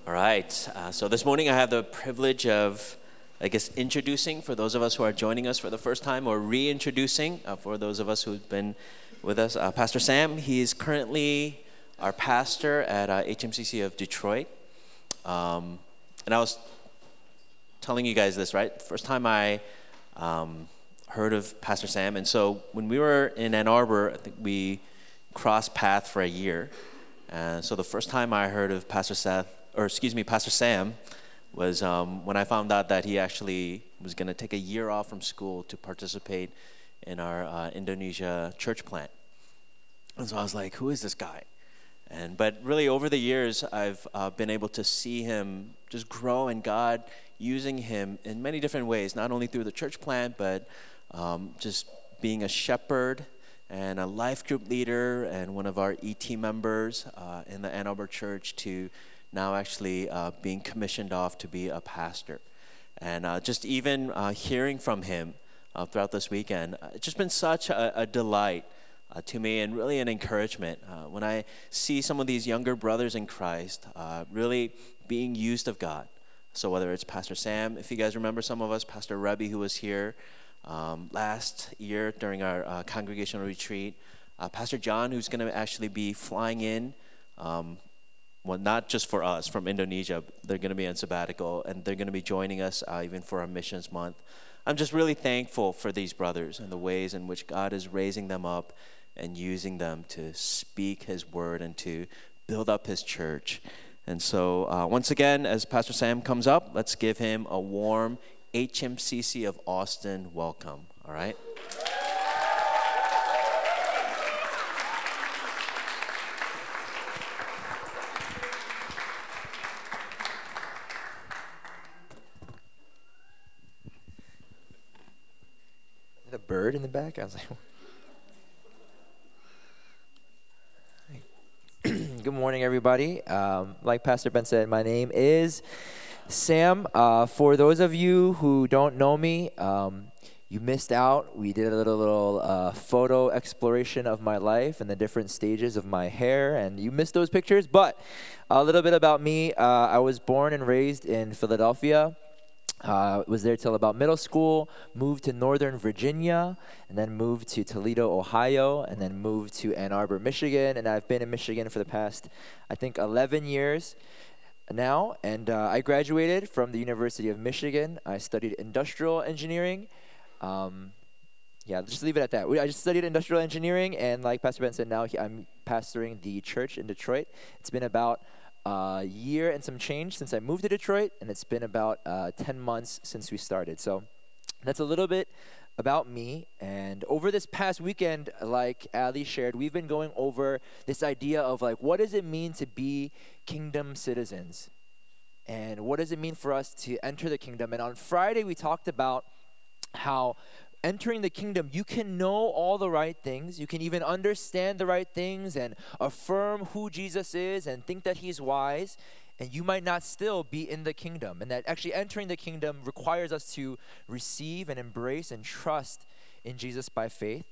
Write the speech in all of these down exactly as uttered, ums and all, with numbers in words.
All right. Uh, so this morning I have the privilege of, I guess, introducing for those of us who are joining us for the first time, or reintroducing uh, for those of us who've been with us. Uh, Pastor Sam, he's currently our pastor at uh, H M C C of Detroit. Um, and I was telling you guys this, right? First time I um, heard of Pastor Sam. And so when we were in Ann Arbor, I think we crossed paths for a year. And so the first time I heard of Pastor Seth, or excuse me, Pastor Sam, was um, when I found out that he actually was going to take a year off from school to participate in our uh, Indonesia church plant. And so I was like, who is this guy? And but really over the years, I've uh, been able to see him just grow, and God using him in many different ways, not only through the church plant, but um, just being a shepherd and a life group leader and one of our E T members uh, in the Ann Arbor church, to now actually uh, being commissioned off to be a pastor. And uh, just even uh, hearing from him uh, throughout this weekend, uh, it's just been such a, a delight uh, to me, and really an encouragement. Uh, when I see some of these younger brothers in Christ uh, really being used of God. So whether it's Pastor Sam, if you guys remember some of us, Pastor Rebbe, who was here um, last year during our uh, congregational retreat, uh, Pastor John, who's going to actually be flying in, um, well, not just for us, from Indonesia. They're going to be on sabbatical, and they're going to be joining us uh, even for our missions month. I'm just really thankful for these brothers and the ways in which God is raising them up and using them to speak His word and to build up His church. And so uh, once again, as Pastor Sam comes up, let's give him a warm H M C C of Austin welcome, all right? The bird in the back? I was like, good morning, everybody. Um, like Pastor Ben said, my name is Sam. Uh, for those of you who don't know me, um, you missed out. We did a little, little uh, photo exploration of my life and the different stages of my hair, and you missed those pictures. But a little bit about me. Uh, I was born and raised in Philadelphia. Uh, was there till about middle school, moved to Northern Virginia, and then moved to Toledo, Ohio, and then moved to Ann Arbor, Michigan. And I've been in Michigan for the past, I think, eleven years now. And uh, I graduated from the University of Michigan. I studied industrial engineering. Um, yeah, just leave it at that. I just studied industrial engineering, and like Pastor Ben said, now he, I'm pastoring the church in Detroit. It's been about a year and some change since I moved to Detroit, and it's been about uh, ten months since we started. So that's a little bit about me. And over this past weekend, like Ali shared, we've been going over this idea of like, what does it mean to be kingdom citizens? And what does it mean for us to enter the kingdom? And on Friday, we talked about how entering the kingdom, you can know all the right things. You can even understand the right things and affirm who Jesus is and think that He's wise. And you might not still be in the kingdom. And that actually entering the kingdom requires us to receive and embrace and trust in Jesus by faith.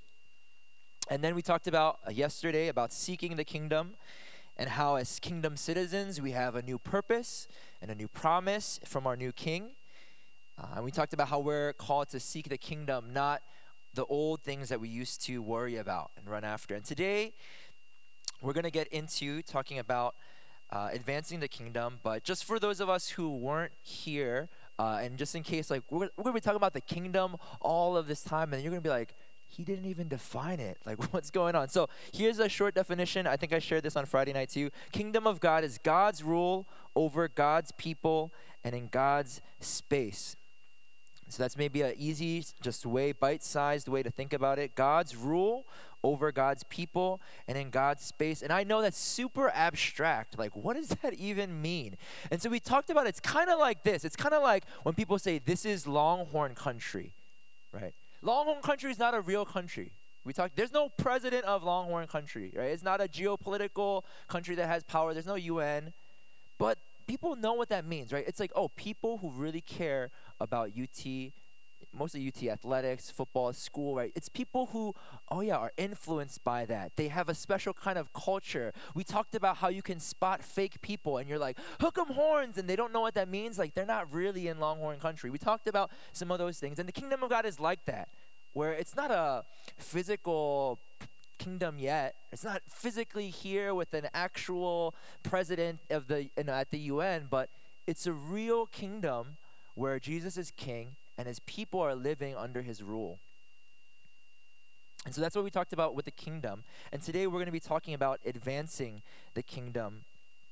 And then we talked about uh, yesterday about seeking the kingdom, and how as kingdom citizens, we have a new purpose and a new promise from our new king. Uh, and we talked about how we're called to seek the kingdom, not the old things that we used to worry about and run after. And today, we're going to get into talking about uh, advancing the kingdom. But just for those of us who weren't here, uh, and just in case, like, we're, we're going to be talking about the kingdom all of this time, and you're going to be like, he didn't even define it. Like, what's going on? So here's a short definition. I think I shared this on Friday night too. Kingdom of God is God's rule over God's people and in God's space. So that's maybe an easy, just way, bite-sized way to think about it. God's rule over God's people and in God's space. And I know that's super abstract. Like, what does that even mean? And so we talked about it's kind of like this. It's kind of like when people say, this is Longhorn country, right? Longhorn country is not a real country. We talked. There's no president of Longhorn country, right? It's not a geopolitical country that has power. There's no U N. But people know what that means, right? It's like, oh, people who really care about U T mostly U T athletics, football, school, right? It's people who, oh yeah, are influenced by that. They have a special kind of culture. We talked about how you can spot fake people and you're like, hook 'em horns, and they don't know what that means. Like they're not really in Longhorn country. We talked about some of those things. And the kingdom of God is like that, where it's not a physical kingdom yet. It's not physically here with an actual president of the you know, at the U N, but it's a real kingdom where Jesus is king and his people are living under his rule. And so that's what we talked about with the kingdom. And today we're going to be talking about advancing the kingdom.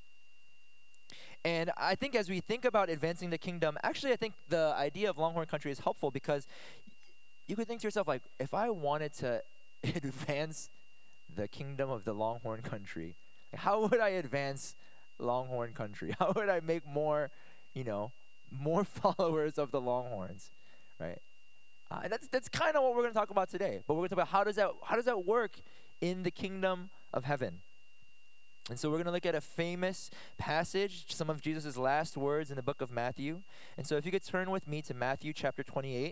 And I think as we think about advancing the kingdom, actually I think the idea of Longhorn country is helpful, because you could think to yourself, like, if I wanted to advance the kingdom of the Longhorn country, how would I advance Longhorn country? How would I make more, you know, more followers of the Longhorns, right? Uh, and that's that's kind of what we're going to talk about today. But we're going to talk about how does that how does that work in the kingdom of heaven. And so we're going to look at a famous passage, some of Jesus' last words in the book of Matthew. And so if you could turn with me to Matthew chapter twenty-eight.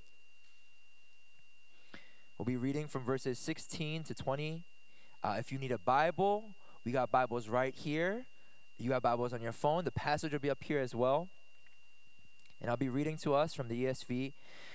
We'll be reading from verses sixteen to twenty. Uh, if you need a Bible, we got Bibles right here. You got Bibles on your phone. The passage will be up here as well. And I'll be reading to us from the E S V.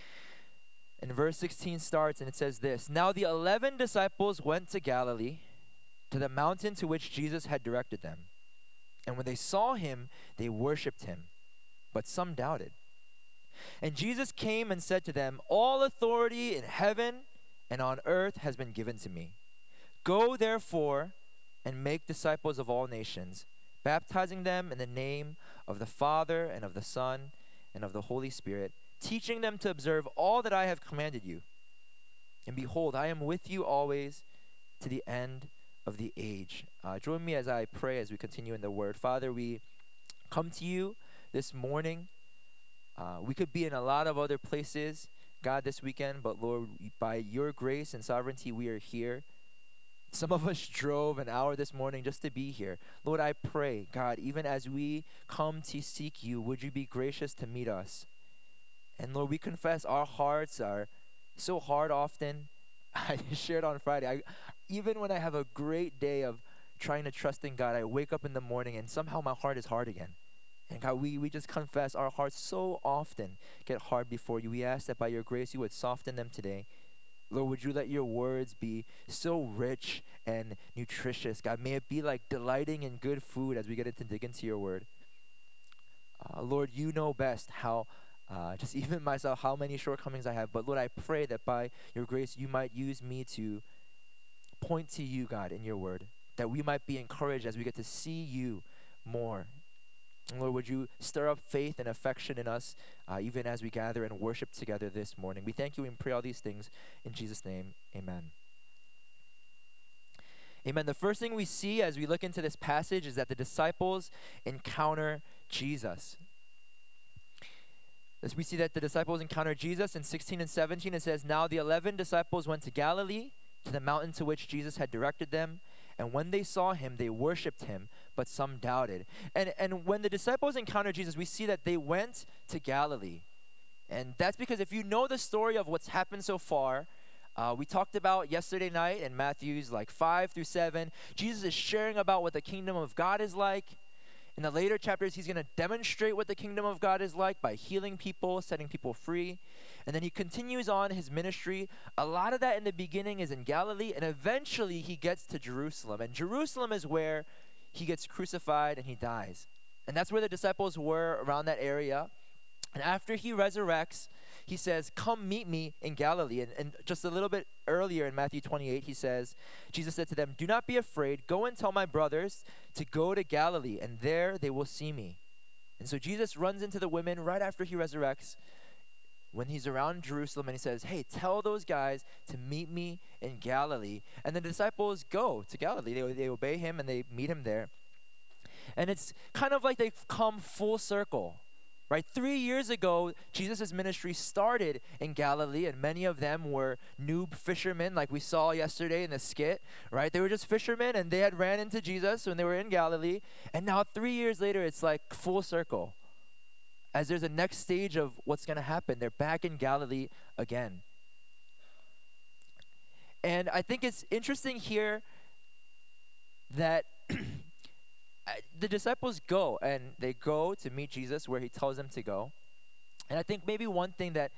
And verse sixteen starts, and it says this: Now the eleven disciples went to Galilee, to the mountain to which Jesus had directed them. And when they saw him, they worshipped him, but some doubted. And Jesus came and said to them, All authority in heaven and on earth has been given to me. Go therefore and make disciples of all nations, baptizing them in the name of the Father and of the Son and of the Holy Spirit, teaching them to observe all that I have commanded you. And behold, I am with you always to the end of the age. Uh, join me as I pray as we continue in the Word. Father, we come to you this morning. Uh, we could be in a lot of other places, God, this weekend, but Lord, by your grace and sovereignty, we are here. Some of us drove an hour this morning just to be here. Lord, I pray, God, even as we come to seek you, would you be gracious to meet us? And Lord, we confess our hearts are so hard often. I shared on Friday, I, even when I have a great day of trying to trust in God, I wake up in the morning and somehow my heart is hard again. And God, we, we just confess our hearts so often get hard before you. We ask that by your grace you would soften them today. Lord, would you let your words be so rich and nutritious? God, may it be like delighting in good food as we get to dig into your word. Uh, Lord, you know best how, uh, just even myself, how many shortcomings I have. But Lord, I pray that by your grace you might use me to point to you, God, in your word. That we might be encouraged as we get to see you more. And Lord, would you stir up faith and affection in us, uh, even as we gather and worship together this morning. We thank you and pray all these things in Jesus' name. Amen. Amen. The first thing we see as we look into this passage is that the disciples encounter Jesus. As we see that the disciples encounter Jesus in sixteen and seventeen, it says, Now the eleven disciples went to Galilee, to the mountain to which Jesus had directed them. And when they saw him, they worshipped him, but some doubted. And and when the disciples encountered Jesus, we see that they went to Galilee. And that's because if you know the story of what's happened so far, uh, we talked about yesterday night in Matthew's like five through seven, Jesus is sharing about what the kingdom of God is like. In the later chapters, he's going to demonstrate what the kingdom of God is like by healing people, setting people free. And then he continues on his ministry. A lot of that in the beginning is in Galilee, and eventually he gets to Jerusalem. And Jerusalem is where he gets crucified and he dies. And that's where the disciples were, around that area. And after he resurrects, he says, Come meet me in Galilee. And, and just a little bit earlier in Matthew twenty-eight, he says, Jesus said to them, Do not be afraid. Go and tell my brothers to go to Galilee, and there they will see me. And so Jesus runs into the women right after he resurrects, when he's around Jerusalem, and he says, Hey, tell those guys to meet me in Galilee. And the disciples go to Galilee. They, they obey him, and they meet him there. And it's kind of like they've come full circle. Right, three years ago, Jesus' ministry started in Galilee, and many of them were noob fishermen, like we saw yesterday in the skit. Right, they were just fishermen, and they had ran into Jesus when they were in Galilee. And now, three years later, it's like full circle. as there's a next stage of what's going to happen. They're back in Galilee again. And I think it's interesting here that the disciples go, and they go to meet Jesus where he tells them to go. And I think maybe one thing that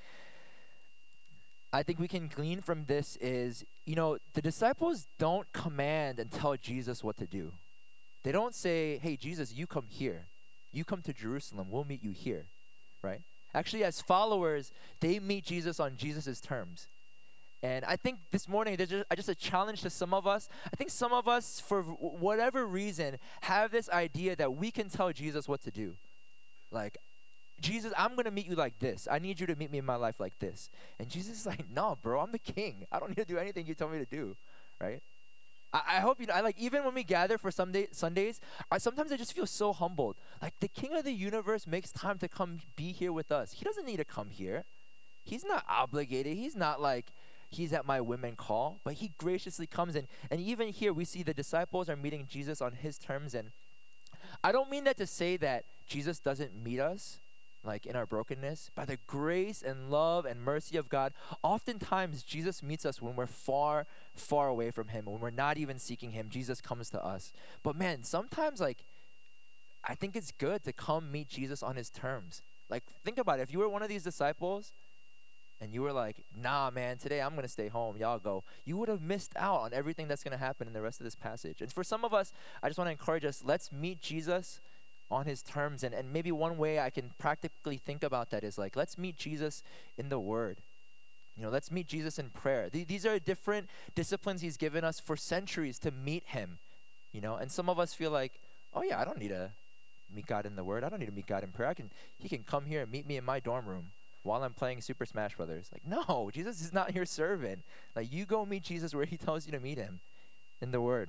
I think we can glean from this is, you know, the disciples don't command and tell Jesus what to do. They don't say, hey, Jesus, you come here. You come to Jerusalem. We'll meet you here, right? Actually, as followers, they meet Jesus on Jesus' terms. And I think this morning, there's just, just a challenge to some of us. I think some of us, for whatever reason, have this idea that we can tell Jesus what to do. Like, Jesus, I'm going to meet you like this. I need you to meet me in my life like this. And Jesus is like, no, bro, I'm the king. I don't need to do anything you tell me to do, right? I, I hope you know, I like, even when we gather for Sunday, Sundays, I, sometimes I just feel so humbled. Like, the king of the universe makes time to come be here with us. He doesn't need to come here. He's not obligated. He's not like, he's at my whim and call, but he graciously comes in. And even here, we see the disciples are meeting Jesus on his terms. And I don't mean that to say that Jesus doesn't meet us, like in our brokenness. By the grace and love and mercy of God, oftentimes Jesus meets us when we're far, far away from him, when we're not even seeking him. Jesus comes to us. But man, sometimes like, I think it's good to come meet Jesus on his terms. Like, think about it. If you were one of these disciples and you were like, nah, man, today I'm going to stay home. Y'all go. You would have missed out on everything that's going to happen in the rest of this passage. And for some of us, I just want to encourage us, let's meet Jesus on his terms. And, and maybe one way I can practically think about that is like, let's meet Jesus in the word. You know, let's meet Jesus in prayer. Th- these are different disciplines he's given us for centuries to meet him. You know, and some of us feel like, oh yeah, I don't need to meet God in the word. I don't need to meet God in prayer. I can, he can come here and meet me in my dorm room while I'm playing Super Smash Brothers. Like, no, Jesus is not your servant. Like, you go meet Jesus where he tells you to meet him in the word.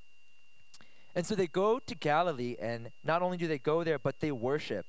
And so they go to Galilee, and not only do they go there, but they worship.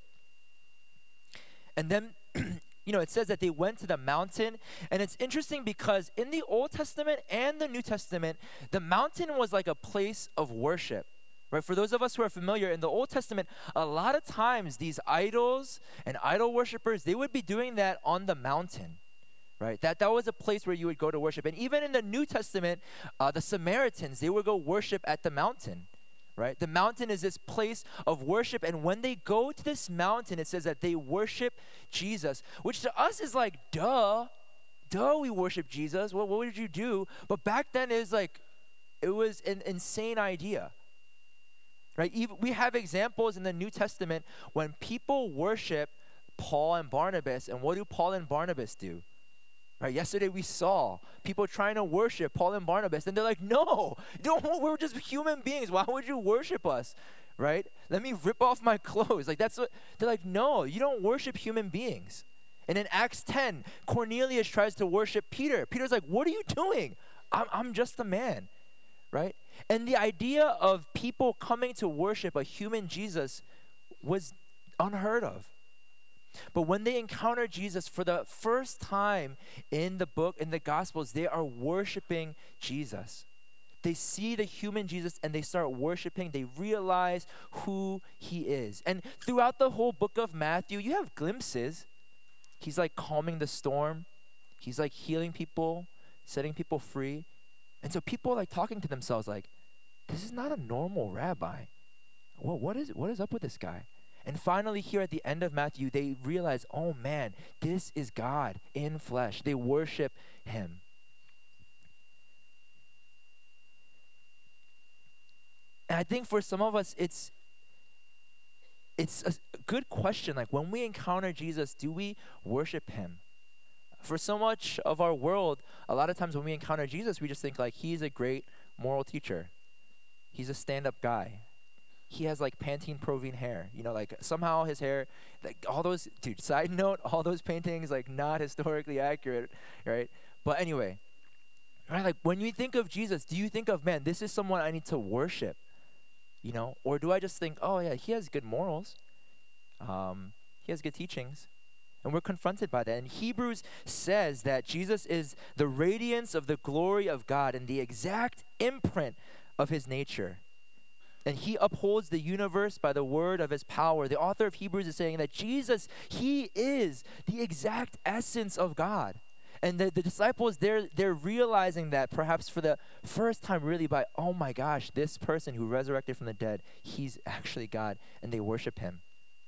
And then, you know, it says that they went to the mountain. And it's interesting because in the Old Testament and the New Testament, the mountain was like a place of worship. Right? For those of us who are familiar, in the Old Testament, a lot of times these idols and idol worshipers, they would be doing that on the mountain. Right? That, that was a place where you would go to worship. And even in the New Testament, uh, the Samaritans, they would go worship at the mountain. Right? The mountain is this place of worship. And when they go to this mountain, it says that they worship Jesus, which to us is like, duh, duh, we worship Jesus. What, what would you do? But back then, it was like, it was an insane idea. Right? Even, we have examples in the New Testament when people worship Paul and Barnabas. And what do Paul and Barnabas do? Right? Yesterday we saw people trying to worship Paul and Barnabas, and they're like, no, don't, we're just human beings. Why would you worship us? Right? Let me rip off my clothes. Like, that's what they're like, no, you don't worship human beings. And in Acts ten, Cornelius tries to worship Peter. Peter's like, what are you doing? I'm, I'm just a man. Right? And the idea of people coming to worship a human Jesus was unheard of. But when they encounter Jesus for the first time in the book, in the Gospels, they are worshiping Jesus. They see the human Jesus and they start worshiping. They realize who he is. And throughout the whole book of Matthew, you have glimpses. He's like calming the storm. He's like healing people, setting people free. And so people are like talking to themselves like, this is not a normal rabbi. What, what, is, what is up with this guy? And finally, here at the end of Matthew, they realize, oh man, this is God in flesh. They worship him. And I think for some of us, it's it's a good question. Like, when we encounter Jesus, do we worship him? For so much of our world, a lot of times when we encounter Jesus, we just think like, he's a great moral teacher. He's a stand-up guy. He has like Pantene Provine hair, you know, like somehow his hair, like all those, dude, side note, all those paintings, like not historically accurate, right? But anyway, right, like when you think of Jesus, do you think of, man, this is someone I need to worship, you know? Or do I just think, oh yeah, he has good morals. Um, he has good teachings. And we're confronted by that. And Hebrews says that Jesus is the radiance of the glory of God and the exact imprint of his nature. And he upholds the universe by the word of his power. The author of Hebrews is saying that Jesus, he is the exact essence of God. And the, the disciples, they're, they're realizing that perhaps for the first time really by, oh my gosh, this person who resurrected from the dead, he's actually God, and they worship him.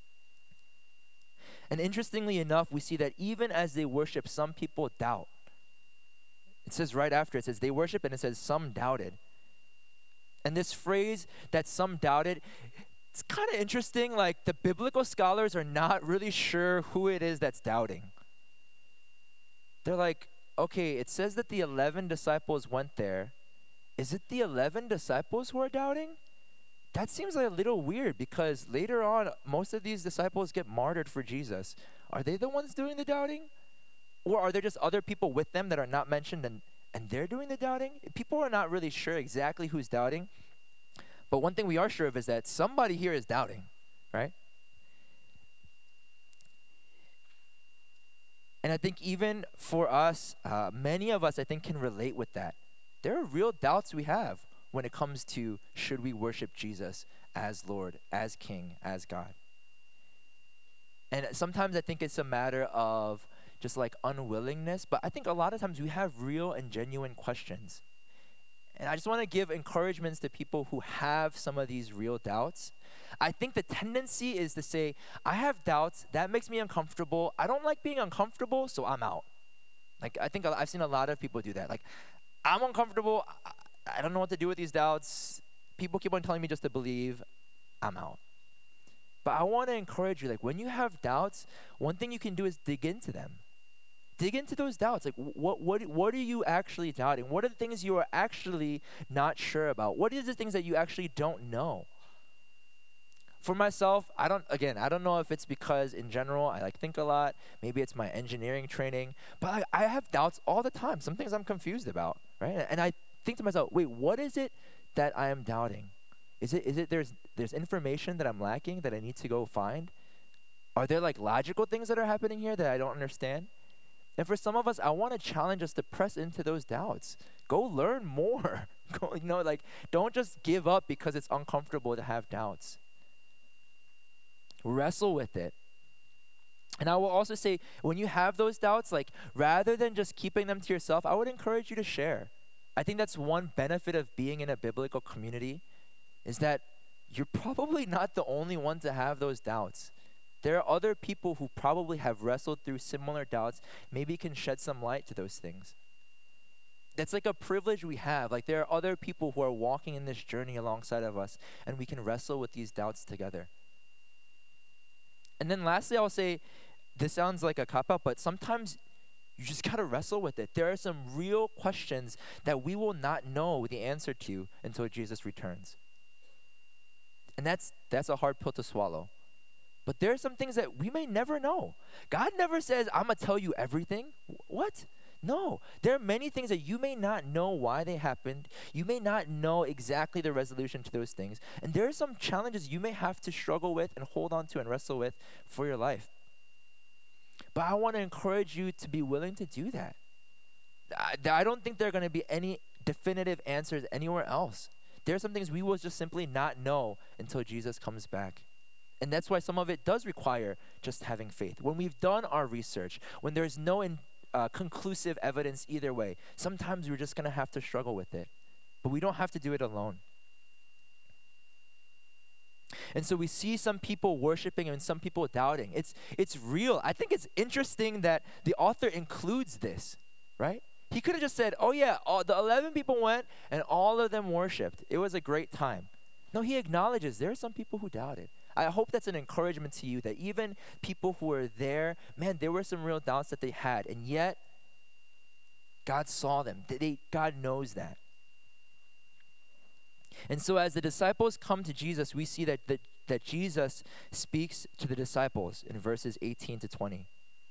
And interestingly enough, we see that even as they worship, some people doubt. It says right after, it says they worship, and it says some doubted. And this phrase that some doubted, it's kind of interesting. Like the biblical scholars are not really sure who it is that's doubting. They're like, okay, it says that the eleven disciples went there. Is it the eleven disciples who are doubting? That seems like a little weird because later on, most of these disciples get martyred for Jesus. Are they the ones doing the doubting? Or are there just other people with them that are not mentioned and, and they're doing the doubting? People are not really sure exactly who's doubting. But one thing we are sure of is that somebody here is doubting, right? And I think even for us, uh, many of us, I think, can relate with that. There are real doubts we have when it comes to should we worship Jesus as Lord, as King, as God. And sometimes I think it's a matter of just like unwillingness, but I think a lot of times we have real and genuine questions. And I just want to give encouragements to people who have some of these real doubts. I think the tendency is to say, I have doubts, that makes me uncomfortable. I don't like being uncomfortable, so I'm out. Like, I think I've seen a lot of people do that. Like, I'm uncomfortable, I, I don't know what to do with these doubts. People keep on telling me just to believe, I'm out. But I want to encourage you, like, when you have doubts, one thing you can do is dig into them. Dig into those doubts. Like, what what what are you actually doubting? What are the things you are actually not sure about? What are the things that you actually don't know? For myself, I don't, again, I don't know if it's because in general I like think a lot. Maybe it's my engineering training. But I, I have doubts all the time. Some things I'm confused about, right? And I think to myself, wait, what is it that I am doubting? Is it is it there's there's information that I'm lacking that I need to go find? Are there like logical things that are happening here that I don't understand? And for some of us, I want to challenge us to press into those doubts. Go learn more. Go, you know, like, don't just give up because it's uncomfortable to have doubts. Wrestle with it. And I will also say, when you have those doubts, like, rather than just keeping them to yourself, I would encourage you to share. I think that's one benefit of being in a biblical community, is that you're probably not the only one to have those doubts. There are other people who probably have wrestled through similar doubts, maybe can shed some light to those things. That's like a privilege we have. Like, there are other people who are walking in this journey alongside of us, and we can wrestle with these doubts together. And then lastly, I'll say, this sounds like a cop-out, but sometimes you just got to wrestle with it. There are some real questions that we will not know the answer to until Jesus returns. And that's that's a hard pill to swallow. But there are some things that we may never know. God never says, I'm going to tell you everything. What? No. There are many things that you may not know why they happened. You may not know exactly the resolution to those things. And there are some challenges you may have to struggle with and hold on to and wrestle with for your life. But I want to encourage you to be willing to do that. I, I don't think there are going to be any definitive answers anywhere else. There are some things we will just simply not know until Jesus comes back. And that's why some of it does require just having faith. When we've done our research, when there's no in, uh, conclusive evidence either way, sometimes we're just going to have to struggle with it. But we don't have to do it alone. And so we see some people worshiping and some people doubting. It's, it's real. I think it's interesting that the author includes this, right? He could have just said, oh yeah, all, the eleven people went and all of them worshiped. It was a great time. No, he acknowledges there are some people who doubted. I hope that's an encouragement to you that even people who were there, man, there were some real doubts that they had, and yet God saw them. They, God knows that. And so as the disciples come to Jesus, we see that, that, that Jesus speaks to the disciples in verses eighteen to twenty.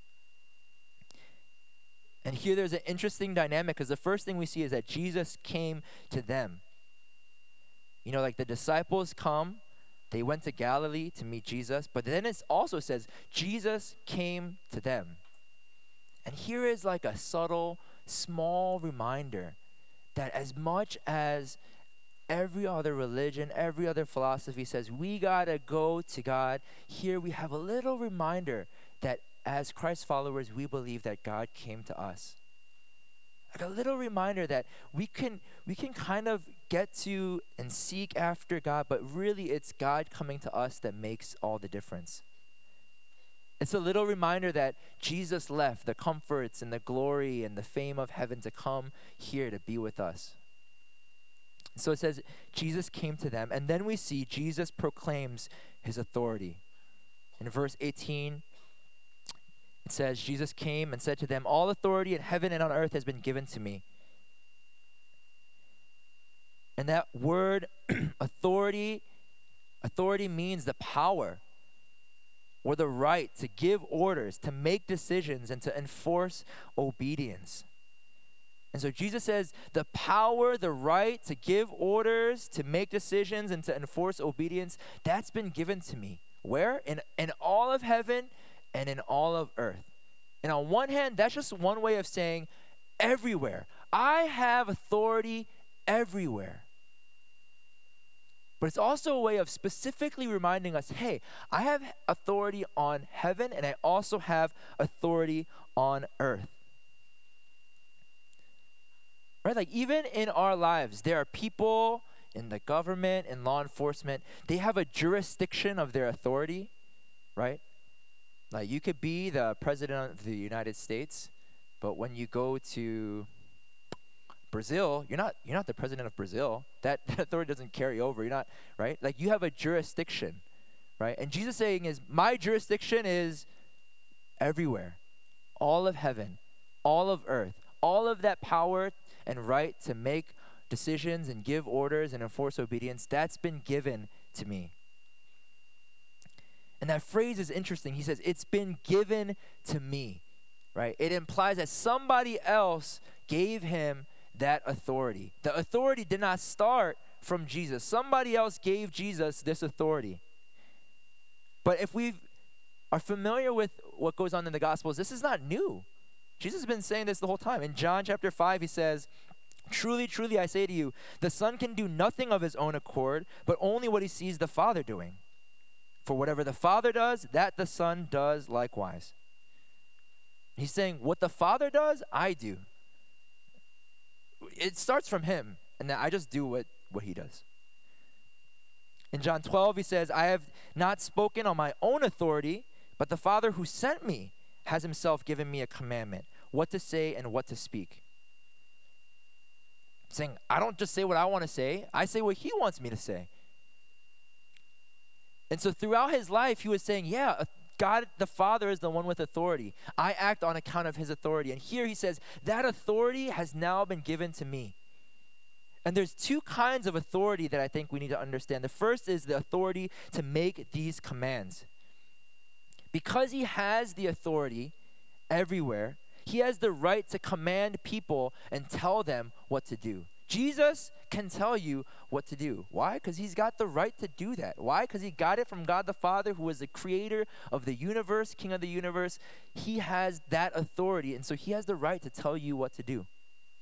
And here there's an interesting dynamic because the first thing we see is that Jesus came to them. You know, like the disciples come, they went to Galilee to meet Jesus, but then it also says Jesus came to them. And here is like a subtle, small reminder that as much as every other religion, every other philosophy says we got to go to God. Here we have a little reminder that as Christ followers, we believe that God came to us. Like a little reminder that we can we can kind of get to and seek after God, but really it's God coming to us that makes all the difference. It's a little reminder that Jesus left the comforts and the glory and the fame of heaven to come here to be with us. So it says Jesus came to them, and then we see Jesus proclaims his authority. In verse eighteen, it says, Jesus came and said to them, all authority in heaven and on earth has been given to me. And that word, authority, authority means the power or the right to give orders, to make decisions, and to enforce obedience. And so Jesus says the power, the right to give orders, to make decisions, and to enforce obedience, that's been given to me. Where? In, in all of heaven and in all of earth. And on one hand, that's just one way of saying everywhere. I have authority everywhere. But it's also a way of specifically reminding us, hey, I have authority on heaven and I also have authority on earth. Right? Like even in our lives, there are people in the government, in law enforcement, they have a jurisdiction of their authority, right? Like you could be the president of the United States, but when you go to Brazil, you're not you're not the president of Brazil. That, that authority doesn't carry over. You're not, right? Like you have a jurisdiction, right? And Jesus saying is, my jurisdiction is everywhere. All of heaven, all of earth, all of that power and right to make decisions and give orders and enforce obedience, that's been given to me. And that phrase is interesting. He says, it's been given to me, right? It implies that somebody else gave him that authority. The authority did not start from Jesus. Somebody else gave Jesus this authority. But if we are familiar with what goes on in the Gospels, this is not new. Jesus has been saying this the whole time. In John chapter five, he says, truly, truly, I say to you, the Son can do nothing of his own accord, but only what he sees the Father doing. For whatever the Father does, that the Son does likewise. He's saying, what the Father does, I do. It starts from him, and I just do what, what he does. In John twelve, he says, I have not spoken on my own authority, but the Father who sent me has himself given me a commandment, what to say and what to speak. Saying, I don't just say what I want to say, I say what he wants me to say. And so throughout his life, he was saying, yeah, God the Father is the one with authority. I act on account of his authority. And here he says, that authority has now been given to me. And there's two kinds of authority that I think we need to understand. The first is the authority to make these commands. Because he has the authority everywhere, he has the right to command people and tell them what to do. Jesus can tell you what to do. Why? Because he's got the right to do that. Why? Because he got it from God the Father, who is the creator of the universe, king of the universe. He has that authority, and so he has the right to tell you what to do.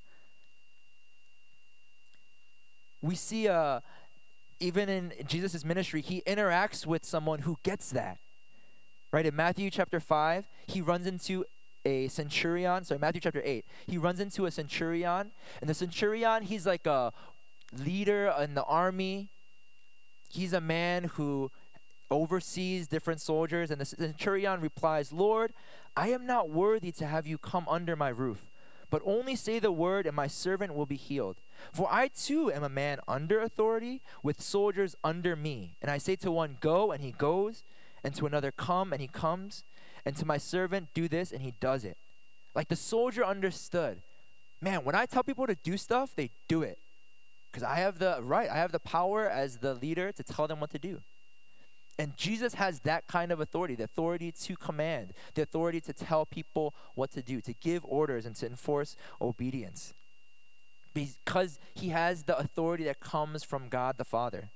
We see, uh, even in Jesus' ministry, he interacts with someone who gets that. Right? In Matthew chapter five, he runs into a centurion, sorry, Matthew chapter eight, he runs into a centurion, and the centurion, he's like a leader in the army. He's a man who oversees different soldiers, and the centurion replies, Lord, I am not worthy to have you come under my roof, but only say the word and my servant will be healed. For I too am a man under authority with soldiers under me. And I say to one, go, and he goes, and to another, come, and he comes, and to my servant, do this, and he does it. Like the soldier understood, man, when I tell people to do stuff, they do it. Because I have the right, I have the power as the leader to tell them what to do. And Jesus has that kind of authority, the authority to command, the authority to tell people what to do, to give orders and to enforce obedience. Because he has the authority that comes from God the Father.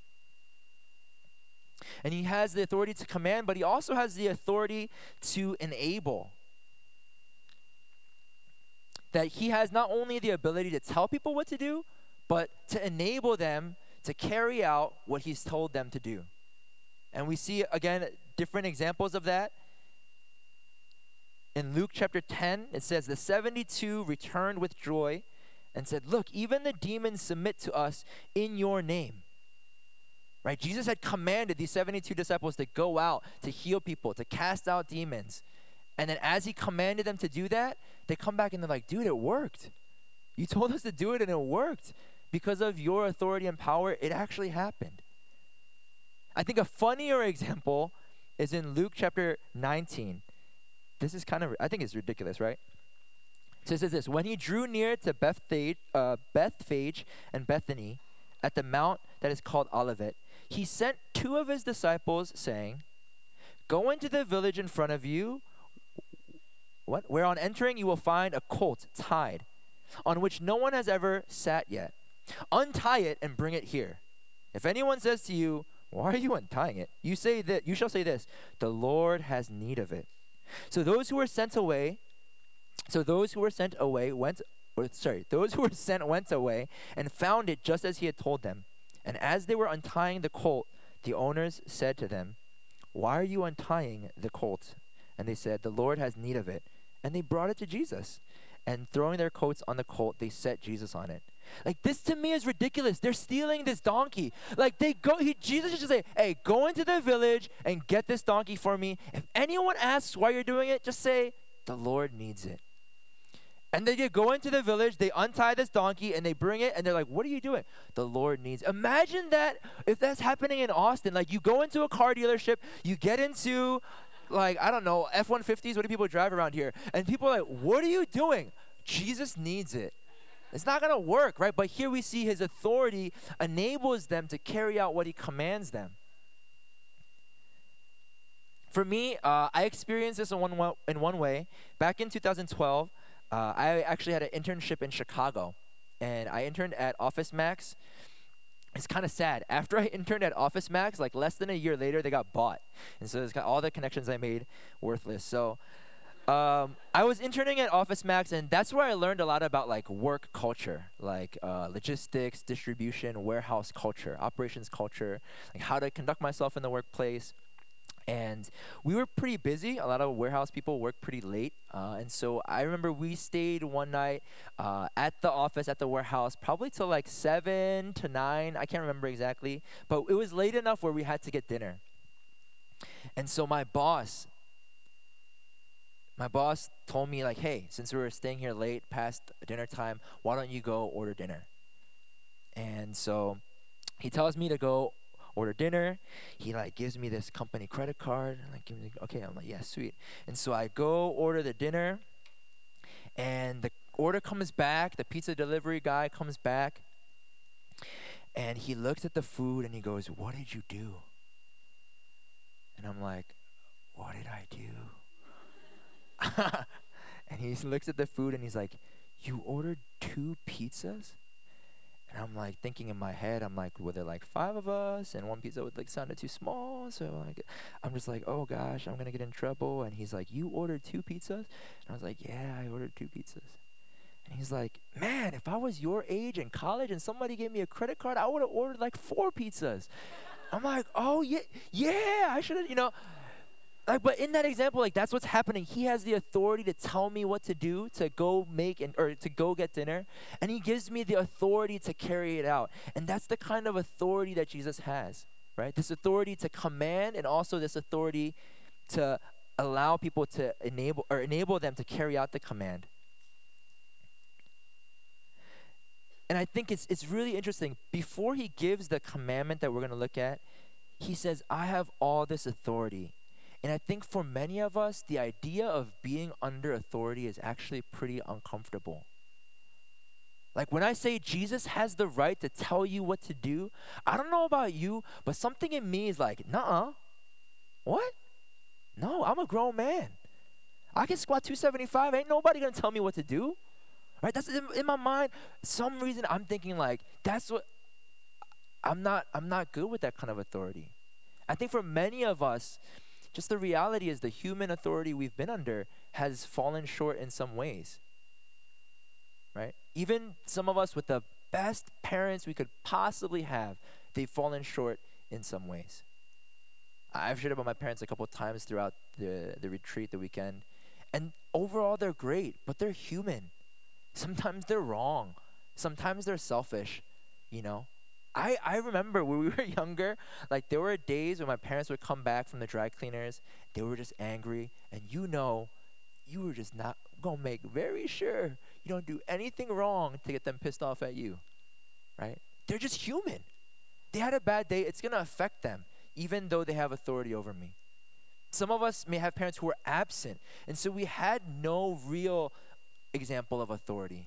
And he has the authority to command, but he also has the authority to enable. That he has not only the ability to tell people what to do, but to enable them to carry out what he's told them to do. And we see, again, different examples of that. In Luke chapter ten, it says, the seventy-two returned with joy and said, look, even the demons submit to us in your name. Right? Jesus had commanded these seventy-two disciples to go out, to heal people, to cast out demons. And then as he commanded them to do that, they come back and they're like, dude, it worked. You told us to do it and it worked. Because of your authority and power, it actually happened. I think a funnier example is in Luke chapter nineteen. This is kind of, I think it's ridiculous, right? So it says this, when he drew near to Bethphage, uh, Bethphage and Bethany at the mount that is called Olivet, he sent two of his disciples saying, go into the village in front of you, what? where on entering you will find a colt tied, on which no one has ever sat yet. Untie it and bring it here. If anyone says to you, why are you untying it? You say that you shall say this, the Lord has need of it. So those who were sent away, so those who were sent away went, or sorry, those who were sent went away and found it just as he had told them. And as they were untying the colt, the owners said to them, why are you untying the colt? And they said, the Lord has need of it. And they brought it to Jesus. And throwing their coats on the colt, they set Jesus on it. Like, this to me is ridiculous. They're stealing this donkey. Like, they go, he, Jesus should say, hey, go into the village and get this donkey for me. If anyone asks why you're doing it, just say, the Lord needs it. And they go into the village, they untie this donkey, and they bring it, and they're like, what are you doing? The Lord needs it. Imagine that if that's happening in Austin. Like, you go into a car dealership, you get into, like, I don't know, F one fifties, what do people drive around here? And people are like, what are you doing? Jesus needs it. It's not going to work, right? But here we see his authority enables them to carry out what he commands them. For me, uh, I experienced this in one, wa- in one way. Back in two thousand twelve, uh, I actually had an internship in Chicago. And I interned at Office Max. It's kind of sad. After I interned at Office Max, like less than a year later, they got bought. And so it's got all the connections I made worthless. So um, I was interning at Office Max, and that's where I learned a lot about like work culture, like uh, logistics, distribution, warehouse culture, operations culture, like how to conduct myself in the workplace. And we were pretty busy. A lot of warehouse people work pretty late. Uh, and so I remember we stayed one night uh, at the office, at the warehouse, probably till like seven to nine. I can't remember exactly. But it was late enough where we had to get dinner. And so my boss, my boss told me like, hey, since we were staying here late past dinner time, why don't you go order dinner? And so he tells me to go order dinner. He like gives me this company credit card. Like, give me, okay, I'm like, yeah, sweet. And so I go order the dinner, and the order comes back. The pizza delivery guy comes back, and he looks at the food and he goes, "What did you do?" And I'm like, "What did I do?" And he looks at the food and he's like, "You ordered two pizzas?" And I'm like thinking in my head, I'm like, were there like five of us? And one pizza would like sounded too small. So like, I'm just like, oh gosh, I'm gonna get in trouble. And he's like, you ordered two pizzas? And I was like, yeah, I ordered two pizzas. And he's like, man, if I was your age in college and somebody gave me a credit card, I would have ordered like four pizzas. I'm like, oh yeah, yeah, I should have, you know. Like, but in that example, like that's what's happening. He has the authority to tell me what to do, to go make and or to go get dinner, and he gives me the authority to carry it out. And that's the kind of authority that Jesus has, right? This authority to command, and also this authority to allow people to enable or enable them to carry out the command. And I think it's it's really interesting. Before he gives the commandment that we're going to look at, he says, "I have all this authority." And I think for many of us, the idea of being under authority is actually pretty uncomfortable. Like when I say Jesus has the right to tell you what to do, I don't know about you, but something in me is like, nuh-uh. What? No, I'm a grown man. I can squat two seventy-five. Ain't nobody going to tell me what to do. Right? That's in, in my mind. Some reason I'm thinking like, that's what, I'm not, I'm not good with that kind of authority. I think for many of us, just the reality is the human authority we've been under has fallen short in some ways, right? Even some of us with the best parents we could possibly have, they've fallen short in some ways. I've shared about my parents a couple of times throughout the, the retreat, the weekend. And overall, they're great, but they're human. Sometimes they're wrong. Sometimes they're selfish, you know. I, I remember when we were younger, like there were days when my parents would come back from the dry cleaners. They were just angry. And you know, you were just not going to make very sure you don't do anything wrong to get them pissed off at you, right? They're just human. They had a bad day. It's going to affect them, even though they have authority over me. Some of us may have parents who were absent, and so we had no real example of authority.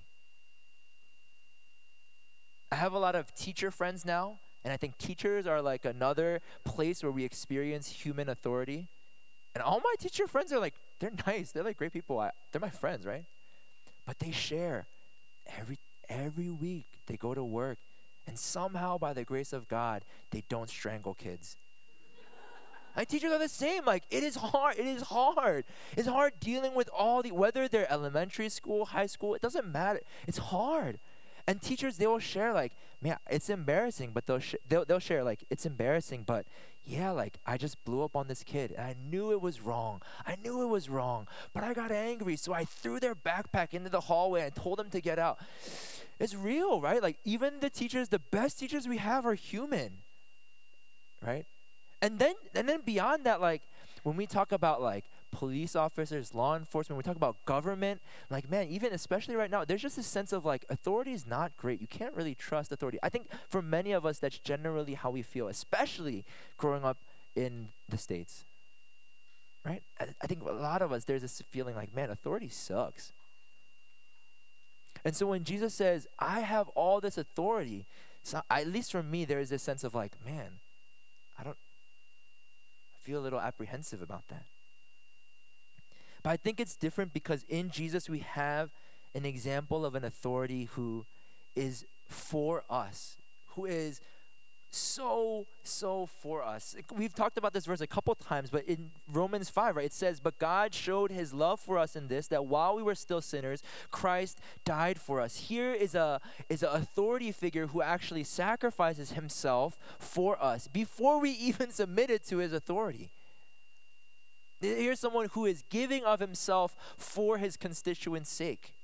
I have a lot of teacher friends now, and I think teachers are like another place where we experience human authority. And all my teacher friends are like, they're nice. They're like great people. I, they're my friends, right? But they share every every week. They go to work, and somehow by the grace of God, they don't strangle kids. My teachers are the same. Like, it is hard. It is hard. It's hard dealing with all the, whether they're elementary school, high school, it doesn't matter. It's hard. And teachers, they will share like, man, it's embarrassing, but they'll, sh- they'll, they'll share like, it's embarrassing, but yeah, like, I just blew up on this kid, and I knew it was wrong. I knew it was wrong, but I got angry, so I threw their backpack into the hallway and told them to get out. It's real, right? Like, even the teachers, the best teachers we have are human, right? And then and then beyond that, like when we talk about like police officers, law enforcement, we talk about government, like man, even especially right now, there's just a sense of like authority is not great. You can't really trust authority. I think for many of us, that's generally how we feel, especially growing up in the States, right? I, I think a lot of us, there's this feeling like, man, authority sucks. And so when Jesus says, I have all this authority, so at least for me, there is this sense of like, man, I don't, feel a little apprehensive about that. But I think it's different because in Jesus we have an example of an authority who is for us, who is so, so for us. We've talked about this verse a couple times, but in Romans five, right, it says, but God showed his love for us in this, that while we were still sinners, Christ died for us. Here is a is an authority figure who actually sacrifices himself for us before we even submitted to his authority. Here's someone who is giving of himself for his constituents' sake.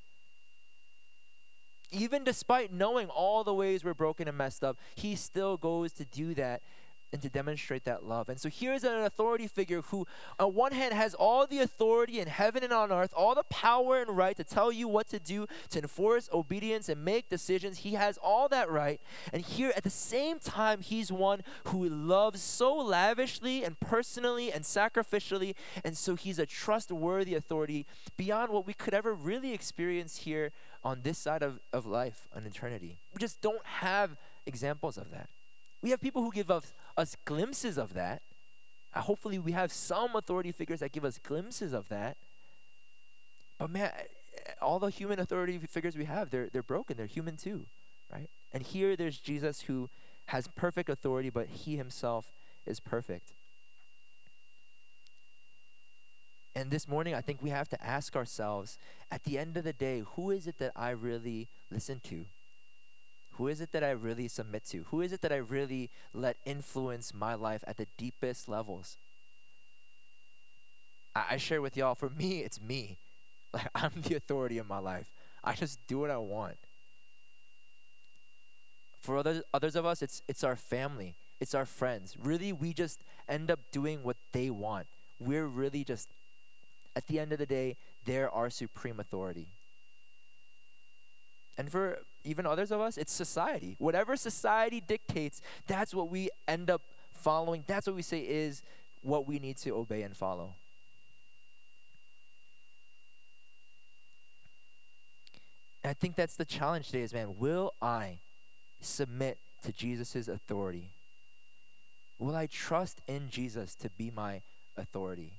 Even despite knowing all the ways we're broken and messed up, he still goes to do that and to demonstrate that love. And so here's an authority figure who, on one hand, has all the authority in heaven and on earth, all the power and right to tell you what to do, to enforce obedience and make decisions. He has all that right. And here, at the same time, he's one who loves so lavishly and personally and sacrificially. And so he's a trustworthy authority beyond what we could ever really experience here on this side of, of life, on eternity. We just don't have examples of that. We have people who give us, us glimpses of that. Uh, hopefully we have some authority figures that give us glimpses of that. But man, all the human authority figures we have, they're, they're broken. They're human too, right? And here there's Jesus who has perfect authority, but he himself is perfect. And this morning, I think we have to ask ourselves, at the end of the day, who is it that I really listen to? Who is it that I really submit to? Who is it that I really let influence my life at the deepest levels? I, I share with y'all, for me, it's me. Like, I'm the authority in my life. I just do what I want. For others, others of us, it's it's our family. It's our friends. Really, we just end up doing what they want. We're really just, at the end of the day, they're our supreme authority. And for even others of us, it's society. Whatever society dictates, that's what we end up following. That's what we say is what we need to obey and follow. And I think that's the challenge today is, man, will I submit to Jesus' authority? Will I trust in Jesus to be my authority?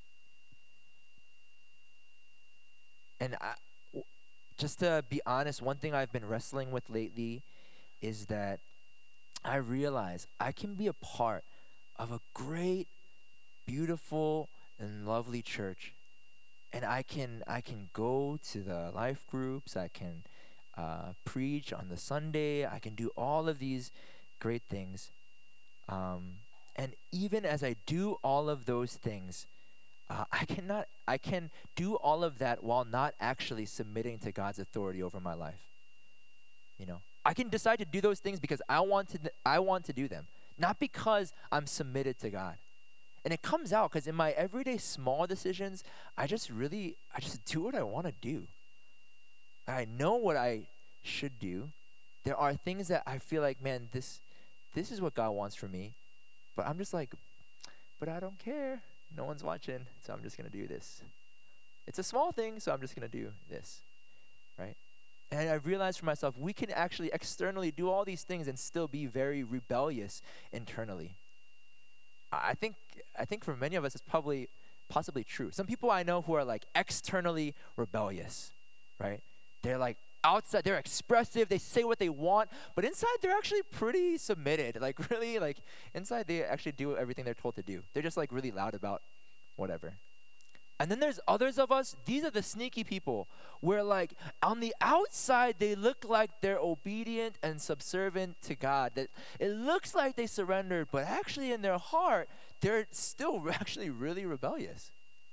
And I, just to be honest, one thing I've been wrestling with lately is that I realize I can be a part of a great, beautiful, and lovely church. And I can I can go to the life groups. I can uh, preach on the Sunday. I can do all of these great things. Um, and even as I do all of those things, uh, I cannot, I can do all of that while not actually submitting to God's authority over my life. You know, I can decide to do those things because I want to, I want to do them, not because I'm submitted to God. And it comes out because in my everyday small decisions, I just really, I just do what I want to do. I know what I should do. There are things that I feel like, man, this, this is what God wants for me. But I'm just like, but I don't care. No one's watching, so I'm just going to do this. It's a small thing, so I'm just going to do this, right? And I realized for myself, we can actually externally do all these things and still be very rebellious internally. I think I think for many of us, it's probably possibly true. Some people I know who are like externally rebellious, right? They're like outside, they're expressive, they say what they want, but inside they're actually pretty submitted. Like really, like inside they actually do everything they're told to do. They're just like really loud about whatever. And then there's others of us, these are the sneaky people, where like on the outside they look like they're obedient and subservient to God. That it looks like they surrendered, but actually in their heart, they're still actually really rebellious.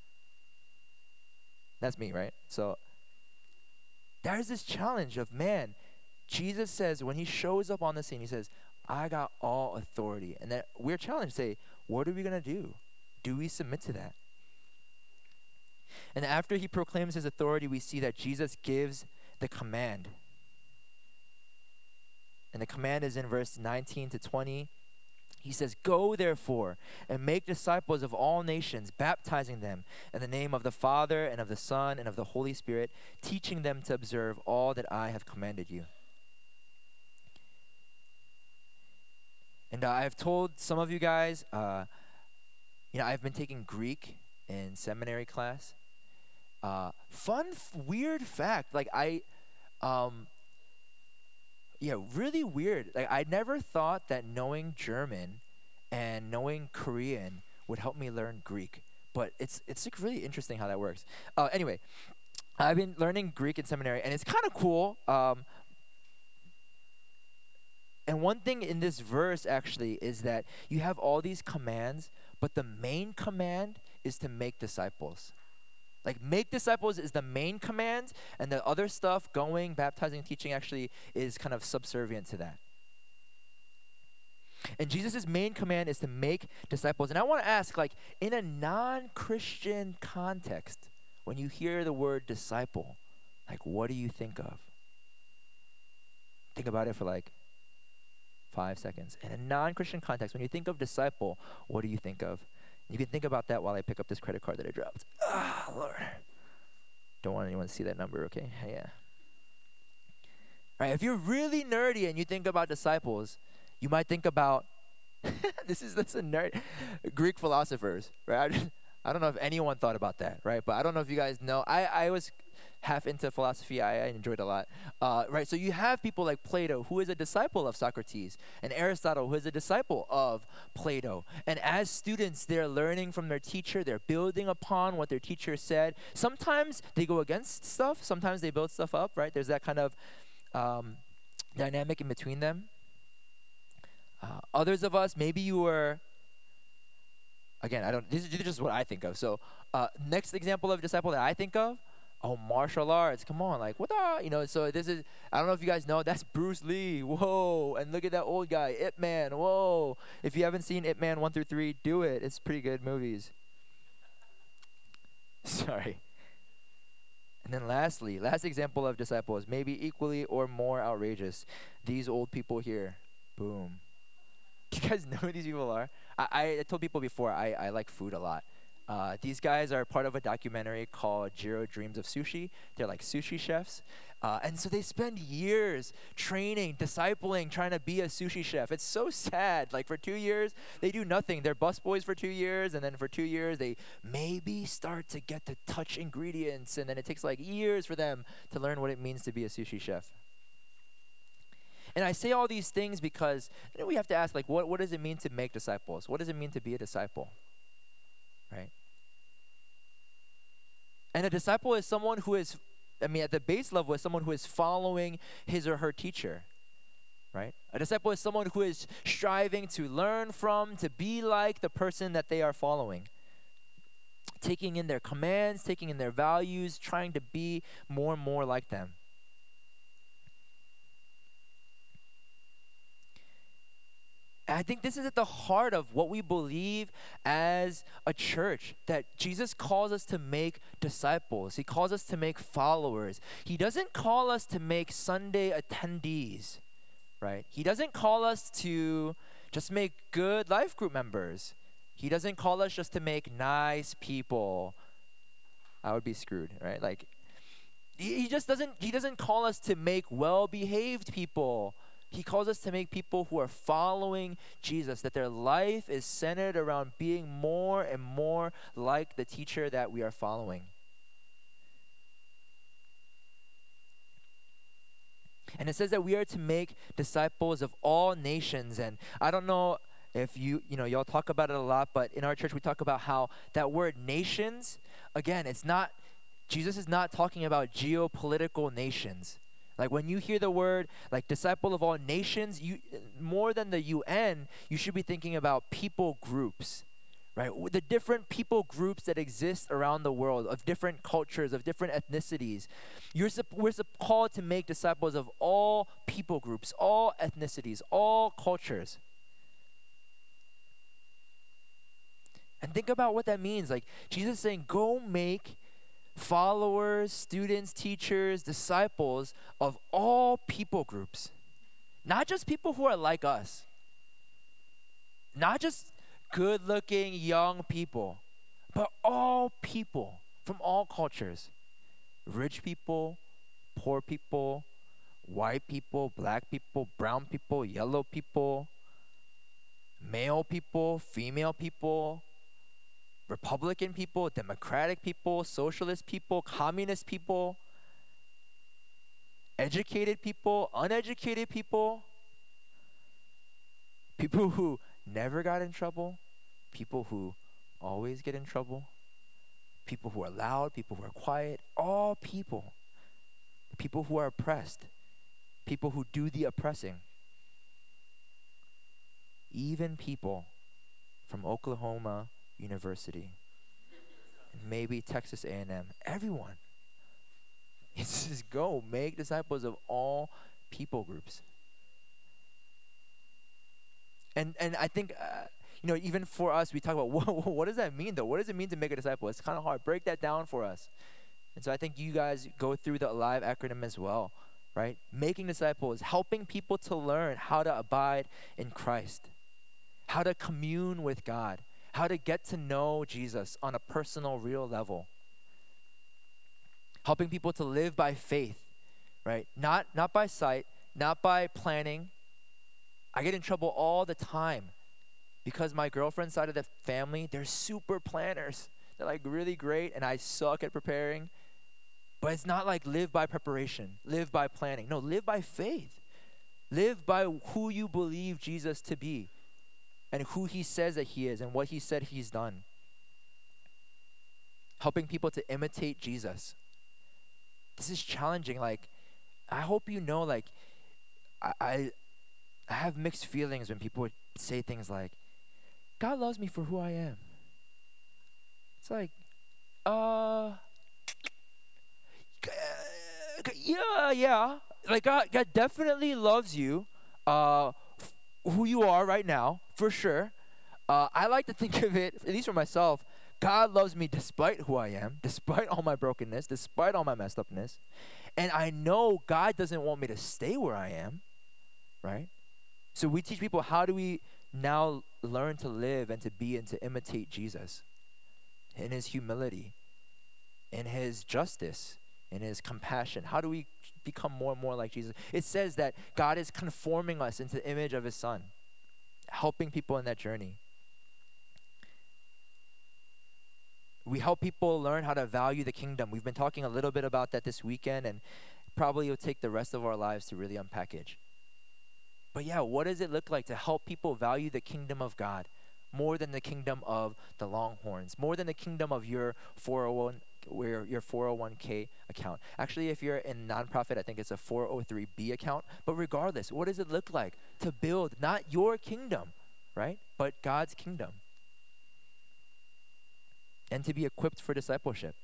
That's me, right? So there's this challenge of, man, Jesus says when he shows up on the scene, he says, I got all authority. And that we're challenged to say, what are we going to do? Do we submit to that? And after he proclaims his authority, we see that Jesus gives the command. And the command is in verse nineteen to twenty. He says, go therefore and make disciples of all nations, baptizing them in the name of the Father and of the Son and of the Holy Spirit, teaching them to observe all that I have commanded you. And uh, I've told some of you guys, uh, you know, I've been taking Greek in seminary class. Uh, fun, f- weird fact, like I, um, yeah, really weird. Like I never thought that knowing German and knowing Korean would help me learn Greek, but it's it's like really interesting how that works. Uh, anyway, I've been learning Greek in seminary, and it's kind of cool. Um, and one thing in this verse actually is that you have all these commands, but the main command is to make disciples. Like make disciples is the main command, and the other stuff, going, baptizing, teaching, actually is kind of subservient to that. And Jesus' main command is to make disciples. And I want to ask, like in a non-Christian context, when you hear the word disciple, like what do you think of? Think about it for like five seconds. In a non-Christian context, when you think of disciple, what do you think of? You can think about that while I pick up this credit card that I dropped. Ah, Lord. Don't want anyone to see that number, okay? Yeah. All right, if you're really nerdy and you think about disciples, you might think about, this is this is a nerd, Greek philosophers, right? I, just, I don't know if anyone thought about that, right? But I don't know if you guys know. I, I was half into philosophy. I, I enjoyed it a lot, uh, right? So you have people like Plato, who is a disciple of Socrates, and Aristotle, who is a disciple of Plato. And as students, they're learning from their teacher. They're building upon what their teacher said. Sometimes they go against stuff. Sometimes they build stuff up, right? There's that kind of um, dynamic in between them. Uh, others of us, maybe you were, again, I don't, this is just what I think of. So uh, next example of disciple that I think of, oh, martial arts, come on, like, what the, you know, so this is, I don't know if you guys know, that's Bruce Lee, whoa, and look at that old guy, Ip Man, whoa. If you haven't seen Ip Man one through three, do it, it's pretty good movies. Sorry. And then lastly, last example of disciples, maybe equally or more outrageous, these old people here, boom. Do you guys know who these people are? I, I told people before, I, I like food a lot. Uh, these guys are part of a documentary called Jiro Dreams of Sushi. They're like sushi chefs. Uh, and so they spend years training, discipling, trying to be a sushi chef. It's so sad. Like for two years, they do nothing. They're busboys for two years. And then for two years, they maybe start to get to touch ingredients. And then it takes like years for them to learn what it means to be a sushi chef. And I say all these things because you know, we have to ask, like, what, what does it mean to make disciples? What does it mean to be a disciple? Right? And a disciple is someone who is I mean, at the base level, is someone who is following his or her teacher, right? A disciple is someone who is striving to learn from, to be like the person that they are following, taking in their commands, taking in their values, trying to be more and more like them. And I think this is at the heart of what we believe as a church, that Jesus calls us to make disciples. He calls us to make followers. He doesn't call us to make Sunday attendees, right? He doesn't call us to just make good life group members. He doesn't call us just to make nice people. I would be screwed, right? Like, he, he just doesn't, he doesn't call us to make well-behaved people. He calls us to make people who are following Jesus, that their life is centered around being more and more like the teacher that we are following. And it says that we are to make disciples of all nations. And I don't know if you, you know, y'all talk about it a lot, but in our church we talk about how that word nations, again, it's not, Jesus is not talking about geopolitical nations. Like when you hear the word like disciple of all nations, you more than the U N, you should be thinking about people groups, right? The different people groups that exist around the world, of different cultures, of different ethnicities. You're we're called to make disciples of all people groups, all ethnicities, all cultures. And think about what that means. Like Jesus is saying, go make followers, students, teachers, disciples of all people groups. Not just people who are like us. Not just good-looking young people, but all people from all cultures. Rich people, poor people, white people, black people, brown people, yellow people, male people, female people, Republican people, Democratic people, socialist people, communist people, educated people, uneducated people, people who never got in trouble, people who always get in trouble, people who are loud, people who are quiet, all people, people who are oppressed, people who do the oppressing, even people from Oklahoma University, and maybe Texas A and M, everyone. It's just go make disciples of all people groups. And and I think uh, you know, even for us, we talk about what, what does that mean though? What does it mean to make a disciple? It's kind of hard. Break that down for us. And so I think you guys go through the ALIVE acronym as well, right? Making disciples, helping people to learn how to abide in Christ, how to commune with God, how to get to know Jesus on a personal, real level. Helping people to live by faith, right? Not, not by sight, not by planning. I get in trouble all the time because my girlfriend's side of the family, they're super planners. They're like really great, and I suck at preparing. But it's not like live by preparation, live by planning. No, live by faith. Live by who you believe Jesus to be, and who he says that he is, and what he said he's done. Helping people to imitate Jesus. This is challenging. Like, I hope you know, like, I, I, I have mixed feelings when people say things like, God loves me for who I am. It's like, uh, yeah, yeah. Like, God, God definitely loves you, uh, who you are right now, for sure. Uh, I like to think of it, at least for myself, God loves me despite who I am, despite all my brokenness, despite all my messed upness. And I know God doesn't want me to stay where I am, right? So we teach people, how do we now learn to live and to be and to imitate Jesus in his humility, in his justice, in his compassion? How do we become more and more like Jesus? It says that God is conforming us into the image of his Son, helping people in that journey. We help people learn how to value the kingdom. We've been talking a little bit about that this weekend, and probably it'll take the rest of our lives to really unpackage. But yeah, what does it look like to help people value the kingdom of God more than the kingdom of the Longhorns, more than the kingdom of your four oh one where your four oh one k account. Actually, if you're in nonprofit, I think it's a four oh three b account. But regardless, what does it look like to build not your kingdom, right, but God's kingdom, and to be equipped for discipleship?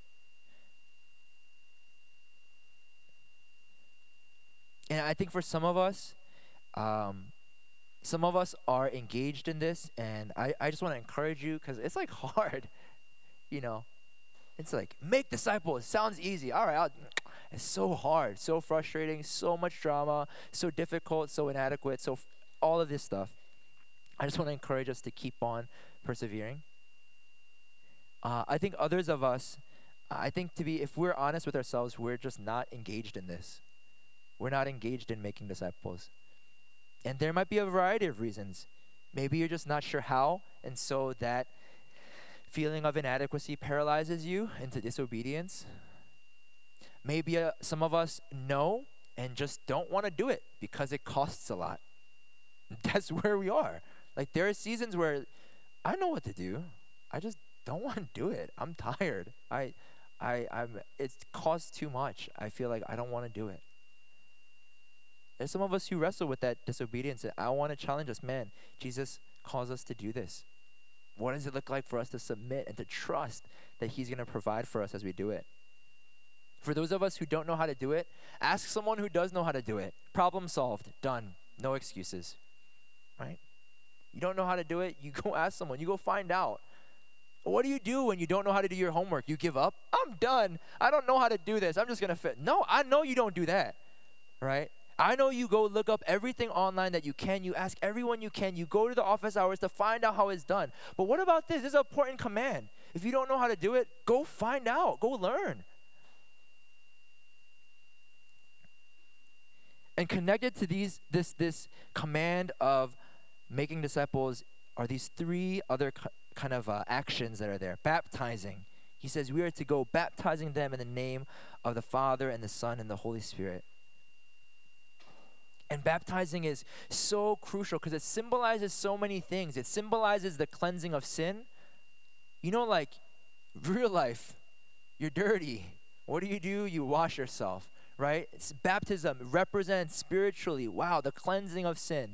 And I think for some of us, um, some of us are engaged in this, and I, I just want to encourage you, because it's like hard, you know. It's like, make disciples, sounds easy. All right, I'll, it's so hard, so frustrating, so much drama, so difficult, so inadequate, so f- all of this stuff. I just want to encourage us to keep on persevering. Uh, I think others of us, I think to be, if we're honest with ourselves, we're just not engaged in this. We're not engaged in making disciples. And there might be a variety of reasons. Maybe you're just not sure how, and so that feeling of inadequacy paralyzes you into disobedience. Maybe uh, some of us know and just don't want to do it because it costs a lot. That's where we are. Like, there are seasons where I know what to do. I just don't want to do it. I'm tired. I, I, I'm. It costs too much. I feel like I don't want to do it. There's some of us who wrestle with that disobedience. And I want to challenge us, man. Jesus calls us to do this. What does it look like for us to submit and to trust that he's going to provide for us as we do it? For those of us who don't know how to do it, ask someone who does know how to do it. Problem solved. Done. No excuses. Right? You don't know how to do it, you go ask someone. You go find out. What do you do when you don't know how to do your homework? You give up? I'm done. I don't know how to do this. I'm just going to fit. No, I know you don't do that. Right? I know you go look up everything online that you can. You ask everyone you can. You go to the office hours to find out how it's done. But what about this? This is an important command. If you don't know how to do it, go find out. Go learn. And connected to these, this, this command of making disciples are these three other co- kind of uh, actions that are there. Baptizing. He says we are to go baptizing them in the name of the Father and the Son and the Holy Spirit. And baptizing is so crucial because it symbolizes so many things. It symbolizes the cleansing of sin. You know, like real life, you're dirty. What do you do? You wash yourself, right? It's baptism represents spiritually, wow, the cleansing of sin.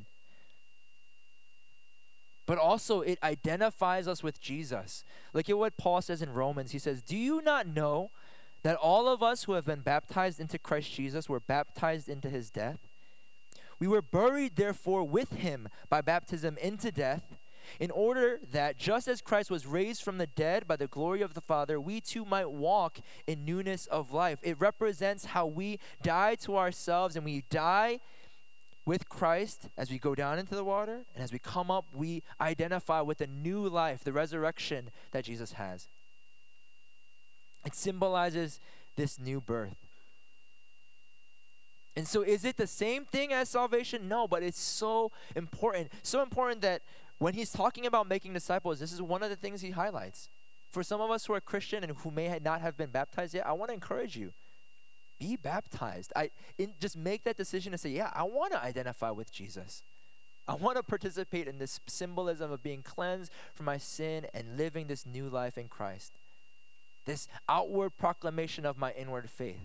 But also it identifies us with Jesus. Look at what Paul says in Romans. He says, do you not know that all of us who have been baptized into Christ Jesus were baptized into his death? We were buried, therefore, with him by baptism into death, in order that just as Christ was raised from the dead by the glory of the Father, we too might walk in newness of life. It represents how we die to ourselves and we die with Christ as we go down into the water, and as we come up, we identify with the new life, the resurrection that Jesus has. It symbolizes this new birth. And so is it the same thing as salvation? No, but it's so important. So important that when he's talking about making disciples, this is one of the things he highlights. For some of us who are Christian and who may not have been baptized yet, I want to encourage you. Be baptized. I in, just make that decision to say, yeah, I want to identify with Jesus. I want to participate in this symbolism of being cleansed from my sin and living this new life in Christ. This outward proclamation of my inward faith.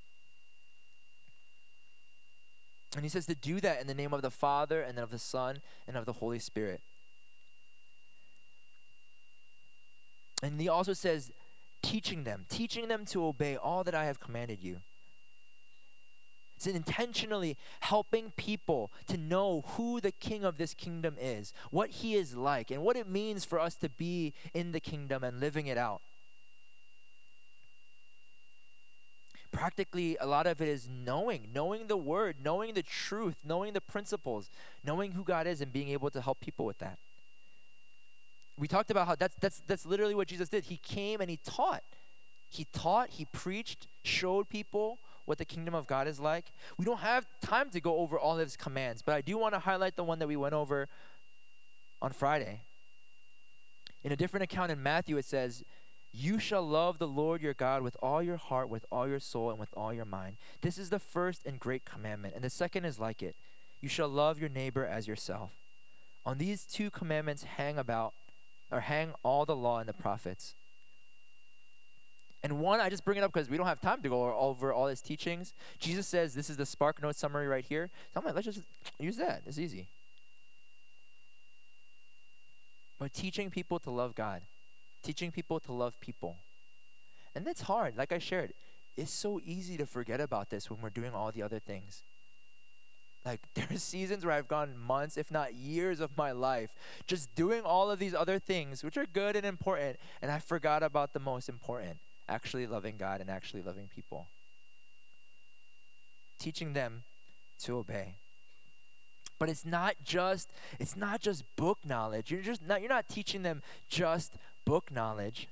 And he says to do that in the name of the Father and of the Son and of the Holy Spirit. And he also says, teaching them, teaching them to obey all that I have commanded you. It's intentionally helping people to know who the king of this kingdom is, what he is like, and what it means for us to be in the kingdom and living it out. Practically, a lot of it is knowing, knowing the word, knowing the truth, knowing the principles, knowing who God is and being able to help people with that. We talked about how that's that's that's literally what Jesus did. He came and he taught. He taught, he preached, showed people what the kingdom of God is like. We don't have time to go over all of his commands, but I do want to highlight the one that we went over on Friday. In a different account in Matthew, it says, you shall love the Lord your God with all your heart, with all your soul, and with all your mind. This is the first and great commandment. And the second is like it. You shall love your neighbor as yourself. On these two commandments hang about, or hang all the law and the prophets. And one, I just bring it up because we don't have time to go over all his teachings. Jesus says this is the Spark Notes summary right here. So I'm like, let's just use that. It's easy. But teaching people to love God, teaching people to love people. And that's hard. Like I shared, it's so easy to forget about this when we're doing all the other things. Like there's seasons where I've gone months, if not years of my life, just doing all of these other things, which are good and important, and I forgot about the most important, actually loving God and actually loving people. Teaching them to obey. But it's not just it's not just book knowledge. You're just not you're not teaching them just book knowledge.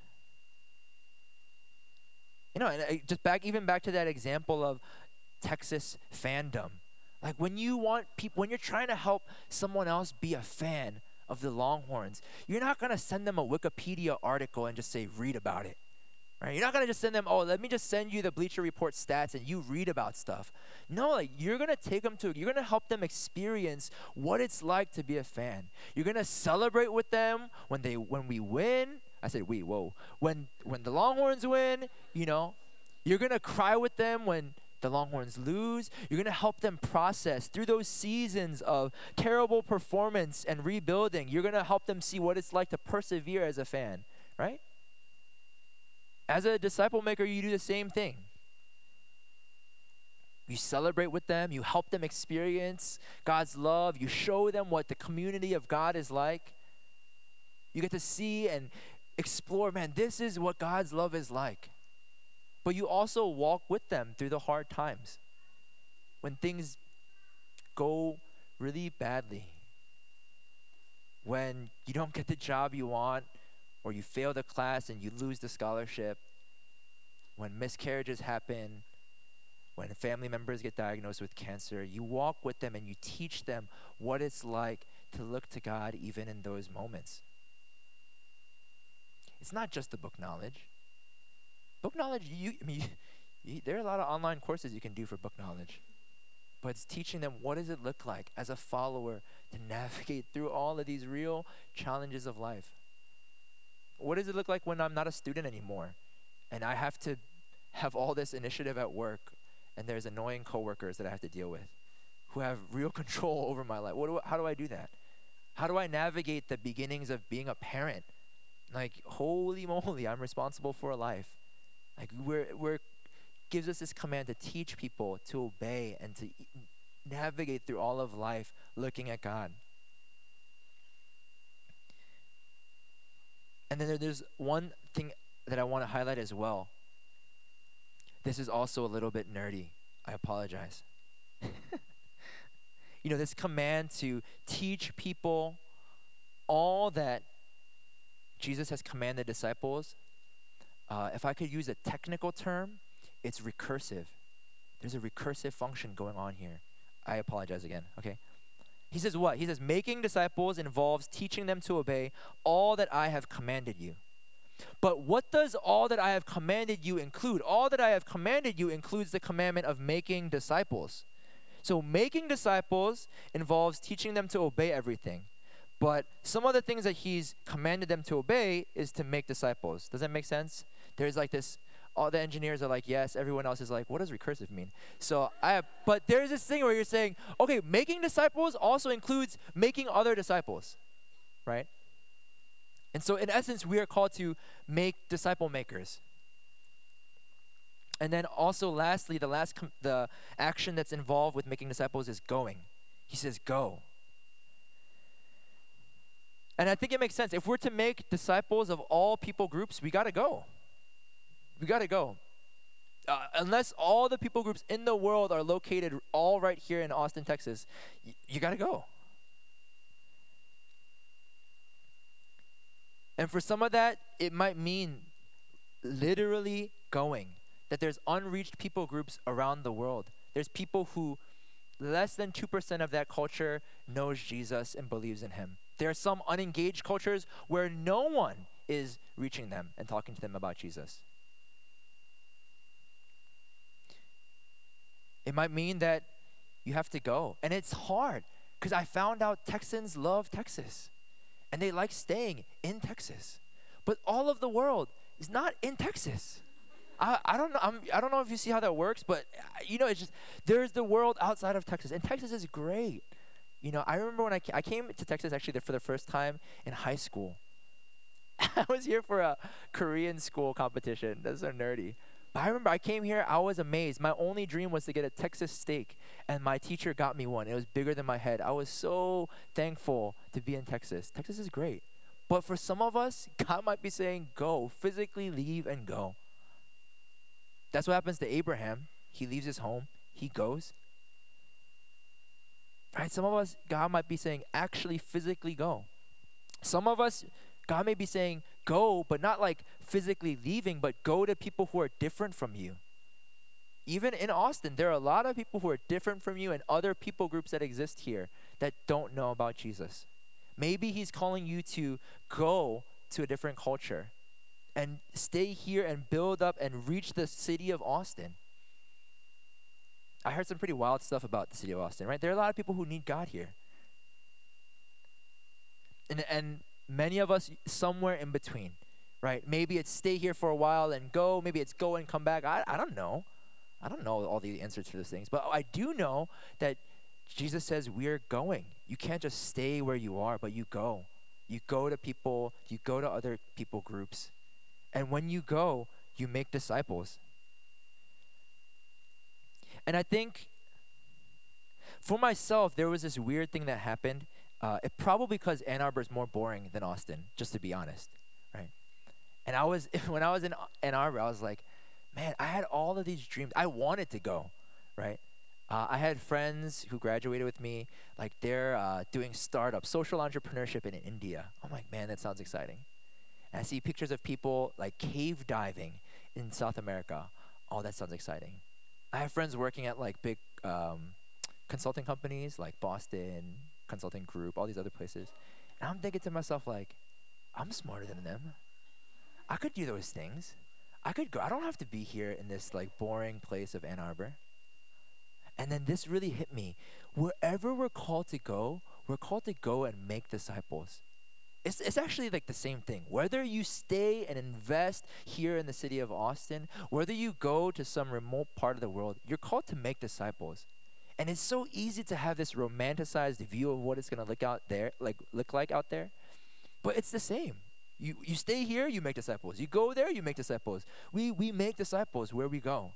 You know, and just back even back to that example of Texas fandom. Like when you want people, when you're trying to help someone else be a fan of the Longhorns, you're not gonna send them a Wikipedia article and just say read about it, right? You're not gonna just send them, oh, let me just send you the Bleacher Report stats and you read about stuff. No, like you're gonna take them to, you're gonna help them experience what it's like to be a fan. You're gonna celebrate with them when they when we win. I said we, whoa. When when the Longhorns win, you know, you're gonna cry with them when the Longhorns lose. You're going to help them process through those seasons of terrible performance and rebuilding. You're going to help them see what it's like to persevere as a fan, right? As a disciple maker, you do the same thing. You celebrate with them. You help them experience God's love. You show them what the community of God is like. You get to see and explore, man, this is what God's love is like. But you also walk with them through the hard times. When things go really badly. When you don't get the job you want, or you fail the class and you lose the scholarship. When miscarriages happen. When family members get diagnosed with cancer. You walk with them and you teach them what it's like to look to God even in those moments. It's not just the book knowledge. Book knowledge, you, I mean, you, there are a lot of online courses you can do for book knowledge. But it's teaching them what does it look like as a follower to navigate through all of these real challenges of life. What does it look like when I'm not a student anymore and I have to have all this initiative at work and there's annoying coworkers that I have to deal with who have real control over my life? What do, how do I do that? How do I navigate the beginnings of being a parent? Like, holy moly, I'm responsible for a life. Like we're we're gives us this command to teach people to obey and to e- navigate through all of life looking at God. And then there, there's one thing that I want to highlight as well. This is also a little bit nerdy. I apologize. You know, this command to teach people all that Jesus has commanded disciples. Uh, if I could use a technical term, it's recursive. There's a recursive function going on here. I apologize again, okay? He says what? He says, making disciples involves teaching them to obey all that I have commanded you. But what does all that I have commanded you include? All that I have commanded you includes the commandment of making disciples. So making disciples involves teaching them to obey everything. But some of the things that he's commanded them to obey is to make disciples. Does that make sense? There's like this, all the engineers are like, yes. Everyone else is like, what does recursive mean? So I have, but there's this thing where you're saying, okay, making disciples also includes making other disciples, right? And so in essence, we are called to make disciple makers. And then also lastly, the last, com- the action that's involved with making disciples is going. He says, go. And I think it makes sense. If we're to make disciples of all people groups, we got to go. We got to go. Uh, unless all the people groups in the world are located all right here in Austin, Texas, y- you got to go. And for some of that, it might mean literally going. That there's unreached people groups around the world. There's people who less than two percent of that culture knows Jesus and believes in him. There are some unengaged cultures where no one is reaching them and talking to them about Jesus. It might mean that you have to go. And it's hard because I found out Texans love Texas and they like staying in Texas. But all of the world is not in Texas. I, I don't know. I'm, I don't know if you see how that works, but uh, you know, it's just there's the world outside of Texas, and Texas is great. You know, I remember when I ca- I came to Texas actually for the first time in high school. I was here for a Korean school competition. That's so nerdy. But I remember I came here, I was amazed. My only dream was to get a Texas steak, and my teacher got me one. It was bigger than my head. I was so thankful to be in Texas. Texas is great. But for some of us, God might be saying, go, physically leave and go. That's what happens to Abraham. He leaves his home, he goes. Right? Some of us, God might be saying, actually physically go. Some of us, God may be saying, go, but not like physically leaving, but go to people who are different from you. Even in Austin, there are a lot of people who are different from you and other people groups that exist here that don't know about Jesus. Maybe he's calling you to go to a different culture and stay here and build up and reach the city of Austin. I heard some pretty wild stuff about the city of Austin, right? There are a lot of people who need God here. And and many of us somewhere in between, right? Maybe it's stay here for a while and go. Maybe it's go and come back. I, I don't know. I don't know all the answers to those things. But I do know that Jesus says we're going. You can't just stay where you are, but you go. You go to people. You go to other people groups. And when you go, you make disciples. And I think for myself, there was this weird thing that happened. Uh, it probably because Ann Arbor is more boring than Austin, just to be honest, right? And I was, when I was in Ann Arbor, I was like, man, I had all of these dreams. I wanted to go, right? Uh, I had friends who graduated with me, like they're uh, doing startup, social entrepreneurship in India. I'm like, man, that sounds exciting. And I see pictures of people like cave diving in South America. Oh, that sounds exciting. I have friends working at like big um, consulting companies like Boston Consulting Group, all these other places. And I'm thinking to myself like, I'm smarter than them. I could do those things. I could go. I don't have to be here in this like boring place of Ann Arbor. And then this really hit me. Wherever we're called to go, we're called to go and make disciples. It's, it's actually like the same thing. Whether you stay and invest here in the city of Austin, whether you go to some remote part of the world, you're called to make disciples. And it's so easy to have this romanticized view of what it's going to look out there, like look like out there. But it's the same. You you stay here, you make disciples. You go there, you make disciples. We we make disciples where we go.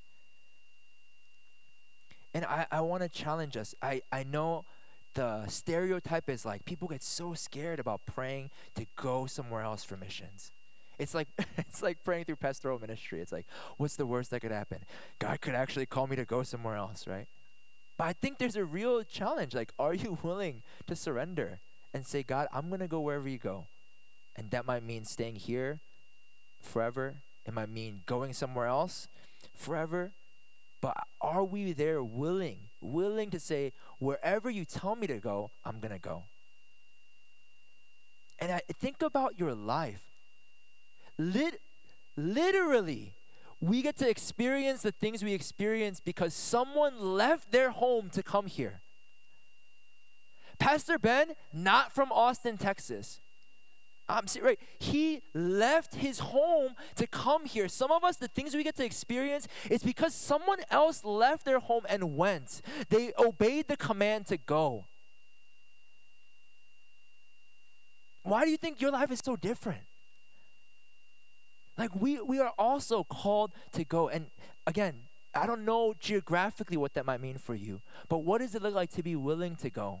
And I, I want to challenge us. I, I know the stereotype is like people get so scared about praying to go somewhere else for missions. It's like it's like praying through pastoral ministry. It's like, what's the worst that could happen? God could actually call me to go somewhere else, right? But I think there's a real challenge. Like, are you willing to surrender and say, God, I'm going to go wherever you go? And that might mean staying here forever. It might mean going somewhere else forever. But are we there willing, willing to say, wherever you tell me to go, I'm going to go? And I think about your life. Lit- literally, we get to experience the things we experience because someone left their home to come here. Pastor Ben, not from Austin, Texas. I'm serious, right? He left his home to come here. Some of us, the things we get to experience is because someone else left their home and went. They obeyed the command to go. Why do you think your life is so different? Like we, we are also called to go. And again, I don't know geographically what that might mean for you, but what does it look like to be willing to go?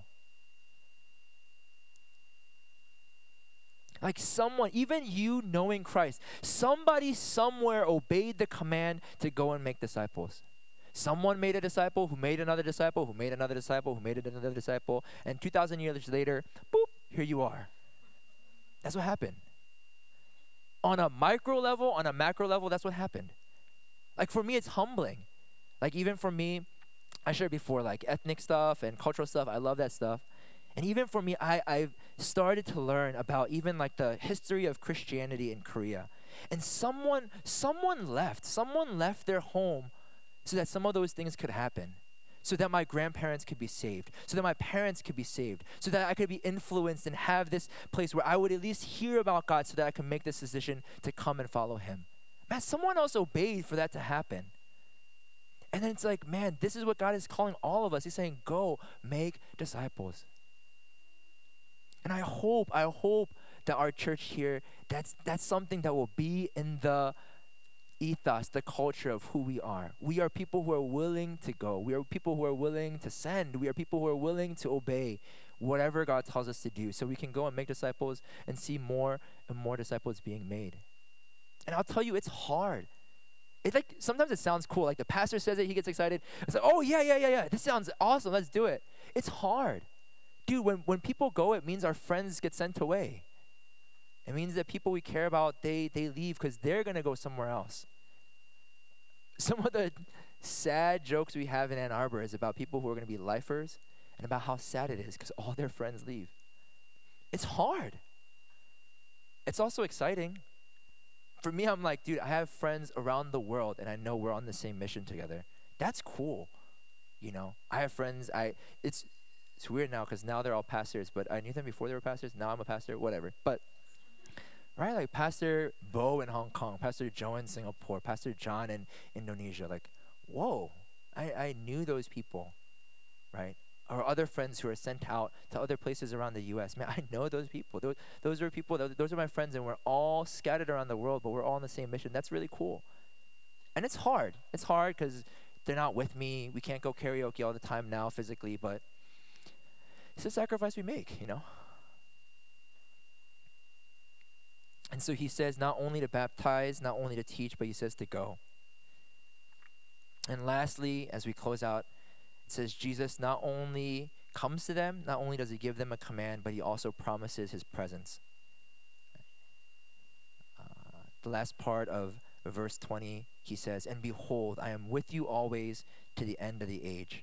Like someone, even you knowing Christ, somebody somewhere obeyed the command to go and make disciples. Someone made a disciple who made another disciple, who made another disciple, who made another disciple. And two thousand years later, boop, here you are. That's what happened. On a micro level, on a macro level, that's what happened. Like for me, it's humbling. Like even for me, I shared before, like ethnic stuff and cultural stuff, I love that stuff. And even for me, I, I've started to learn about even like the history of Christianity in Korea. And someone, someone left, someone left their home so that some of those things could happen. So that my grandparents could be saved. So that my parents could be saved. So that I could be influenced and have this place where I would at least hear about God so that I can make this decision to come and follow him. Man, someone else obeyed for that to happen. And then it's like, man, this is what God is calling all of us. He's saying, go make disciples. And I hope, I hope that our church here, that's that's something that will be in the ethos, the culture of who we are. We are people who are willing to go. We are people who are willing to send. We are people who are willing to obey whatever God tells us to do, so we can go and make disciples and see more and more disciples being made. And I'll tell you, it's hard. It's like, sometimes it sounds cool. Like the pastor says it, he gets excited. It's like, oh yeah, yeah, yeah, yeah. This sounds awesome. Let's do it. It's hard. Dude, when, when people go, it means our friends get sent away. It means that people we care about, they they leave because they're going to go somewhere else. Some of the sad jokes we have in Ann Arbor is about people who are going to be lifers and about how sad it is because all their friends leave. It's hard. It's also exciting. For me, I'm like, dude, I have friends around the world and I know we're on the same mission together. That's cool. You know, I have friends, I it's it's weird now because now they're all pastors, but I knew them before they were pastors. Now I'm a pastor, whatever. But right, like Pastor Bo in Hong Kong, Pastor Joe in Singapore, Pastor John in Indonesia. Like, whoa, I, I knew those people, right? Or other friends who are sent out to other places around the U S. Man, I know those people. Those, those are people, those, those are my friends, and we're all scattered around the world, but we're all on the same mission. That's really cool. And it's hard. It's hard because they're not with me. We can't go karaoke all the time now physically, but it's a sacrifice we make, you know? And so he says not only to baptize, not only to teach, but he says to go. And lastly, as we close out, it says Jesus not only comes to them, not only does he give them a command, but he also promises his presence. Uh, the last part of verse twenty, he says, and behold, I am with you always to the end of the age.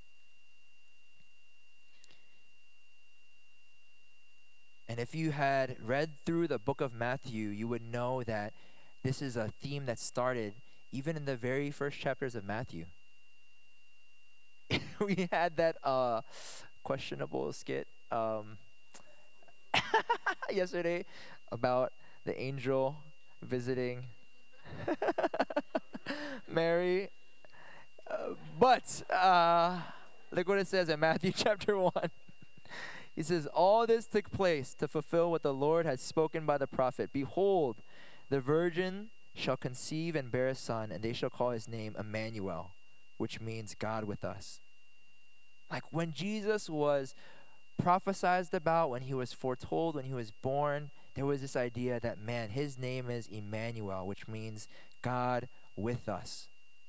And if you had read through the book of Matthew, you would know that this is a theme that started even in the very first chapters of Matthew. We had that uh, questionable skit um, yesterday about the angel visiting Mary. Uh, but uh, look what it says in Matthew chapter one. He says, all this took place to fulfill what the Lord had spoken by the prophet. Behold, the virgin shall conceive and bear a son, and they shall call his name Emmanuel, which means God with us. Like when Jesus was prophesied about, when he was foretold, when he was born, there was this idea that, man, his name is Emmanuel, which means God with us.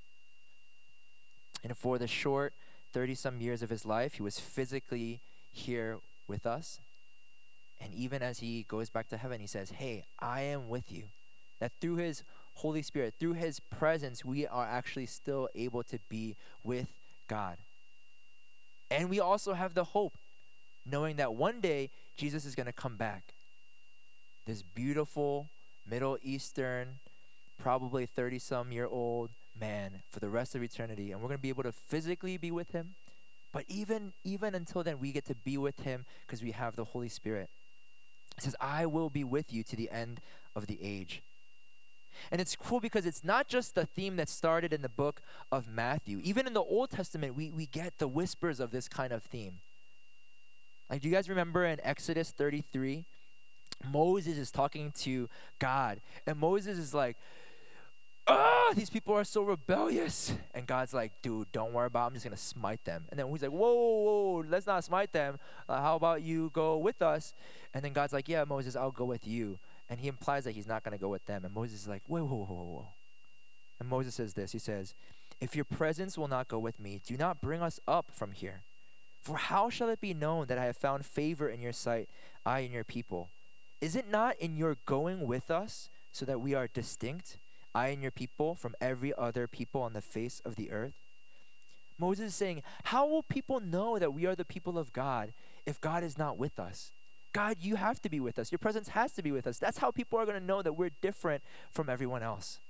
And for the short thirty-some years of his life, he was physically here with us. And even as he goes back to heaven, he says, hey, I am with you. That through his Holy Spirit, through his presence, we are actually still able to be with God. And we also have the hope, knowing that one day Jesus is going to come back. This beautiful Middle Eastern, probably thirty-some year old man for the rest of eternity. And we're going to be able to physically be with him. But even, even until then, we get to be with him because we have the Holy Spirit. It says, I will be with you to the end of the age. And it's cool because it's not just the theme that started in the book of Matthew. Even in the Old Testament, we, we get the whispers of this kind of theme. Like, do you guys remember in Exodus thirty-three? Moses is talking to God. And Moses is like, ah, these people are so rebellious. And God's like, dude, don't worry about it. I'm just going to smite them. And then he's like, whoa, whoa, whoa, let's not smite them. Uh, how about you go with us? And then God's like, yeah, Moses, I'll go with you. And he implies that he's not going to go with them. And Moses is like, whoa, whoa, whoa, whoa. And Moses says this. He says, if your presence will not go with me, do not bring us up from here. For how shall it be known that I have found favor in your sight, I and your people? Is it not in your going with us so that we are distinct, I and your people, from every other people on the face of the earth? Moses is saying, how will people know that we are the people of God if God is not with us? God, you have to be with us. Your presence has to be with us. That's how people are going to know that we're different from everyone else.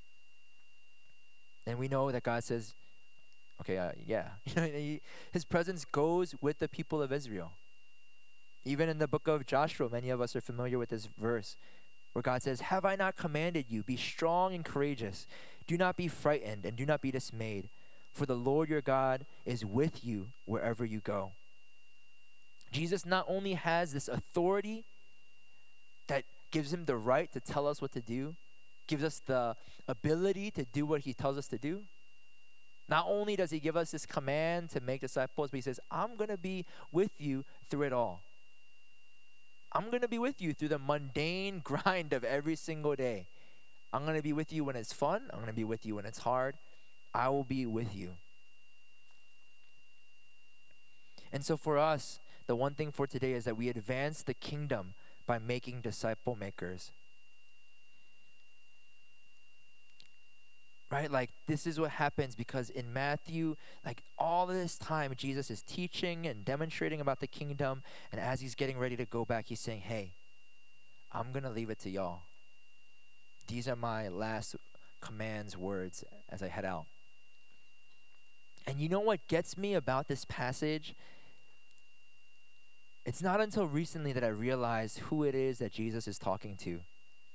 And we know that God says, okay, uh, yeah. His presence goes with the people of Israel. Even in the book of Joshua, many of us are familiar with this verse. where God says, "Have I not commanded you? Be strong and courageous. Do not be frightened and do not be dismayed, for the Lord your God is with you wherever you go." Jesus not only has this authority that gives him the right to tell us what to do, gives us the ability to do what he tells us to do. Not only does he give us this command to make disciples, but he says, "I'm going to be with you through it all. I'm going to be with you through the mundane grind of every single day. I'm going to be with you when it's fun. I'm going to be with you when it's hard. I will be with you." And so for us, the one thing for today is that we advance the kingdom by making disciple makers. Right? Like, this is what happens because in Matthew, like all this time, Jesus is teaching and demonstrating about the kingdom. And as he's getting ready to go back, he's saying, "Hey, I'm going to leave it to y'all. These are my last commands, words as I head out." And you know what gets me about this passage? It's not until recently that I realized who it is that Jesus is talking to.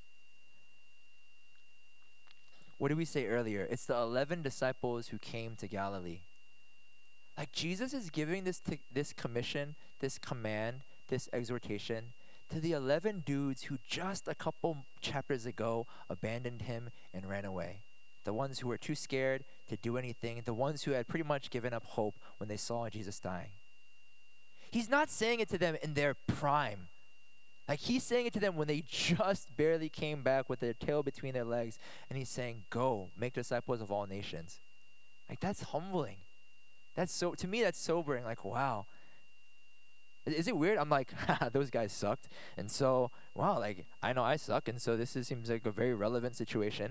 What did we say earlier? It's the eleven disciples who came to Galilee. Like, Jesus is giving this to, this commission, this command, this exhortation to the eleven dudes who just a couple chapters ago abandoned him and ran away. The ones who were too scared to do anything, the ones who had pretty much given up hope when they saw Jesus dying. He's not saying it to them in their prime. Like, he's saying it to them when they just barely came back with their tail between their legs, and he's saying, "Go, make disciples of all nations." Like, that's humbling. That's so, to me, that's sobering. Like, wow. Is it weird? I'm like, haha, those guys sucked. And so, wow, like, I know I suck, and so this is, seems like a very relevant situation.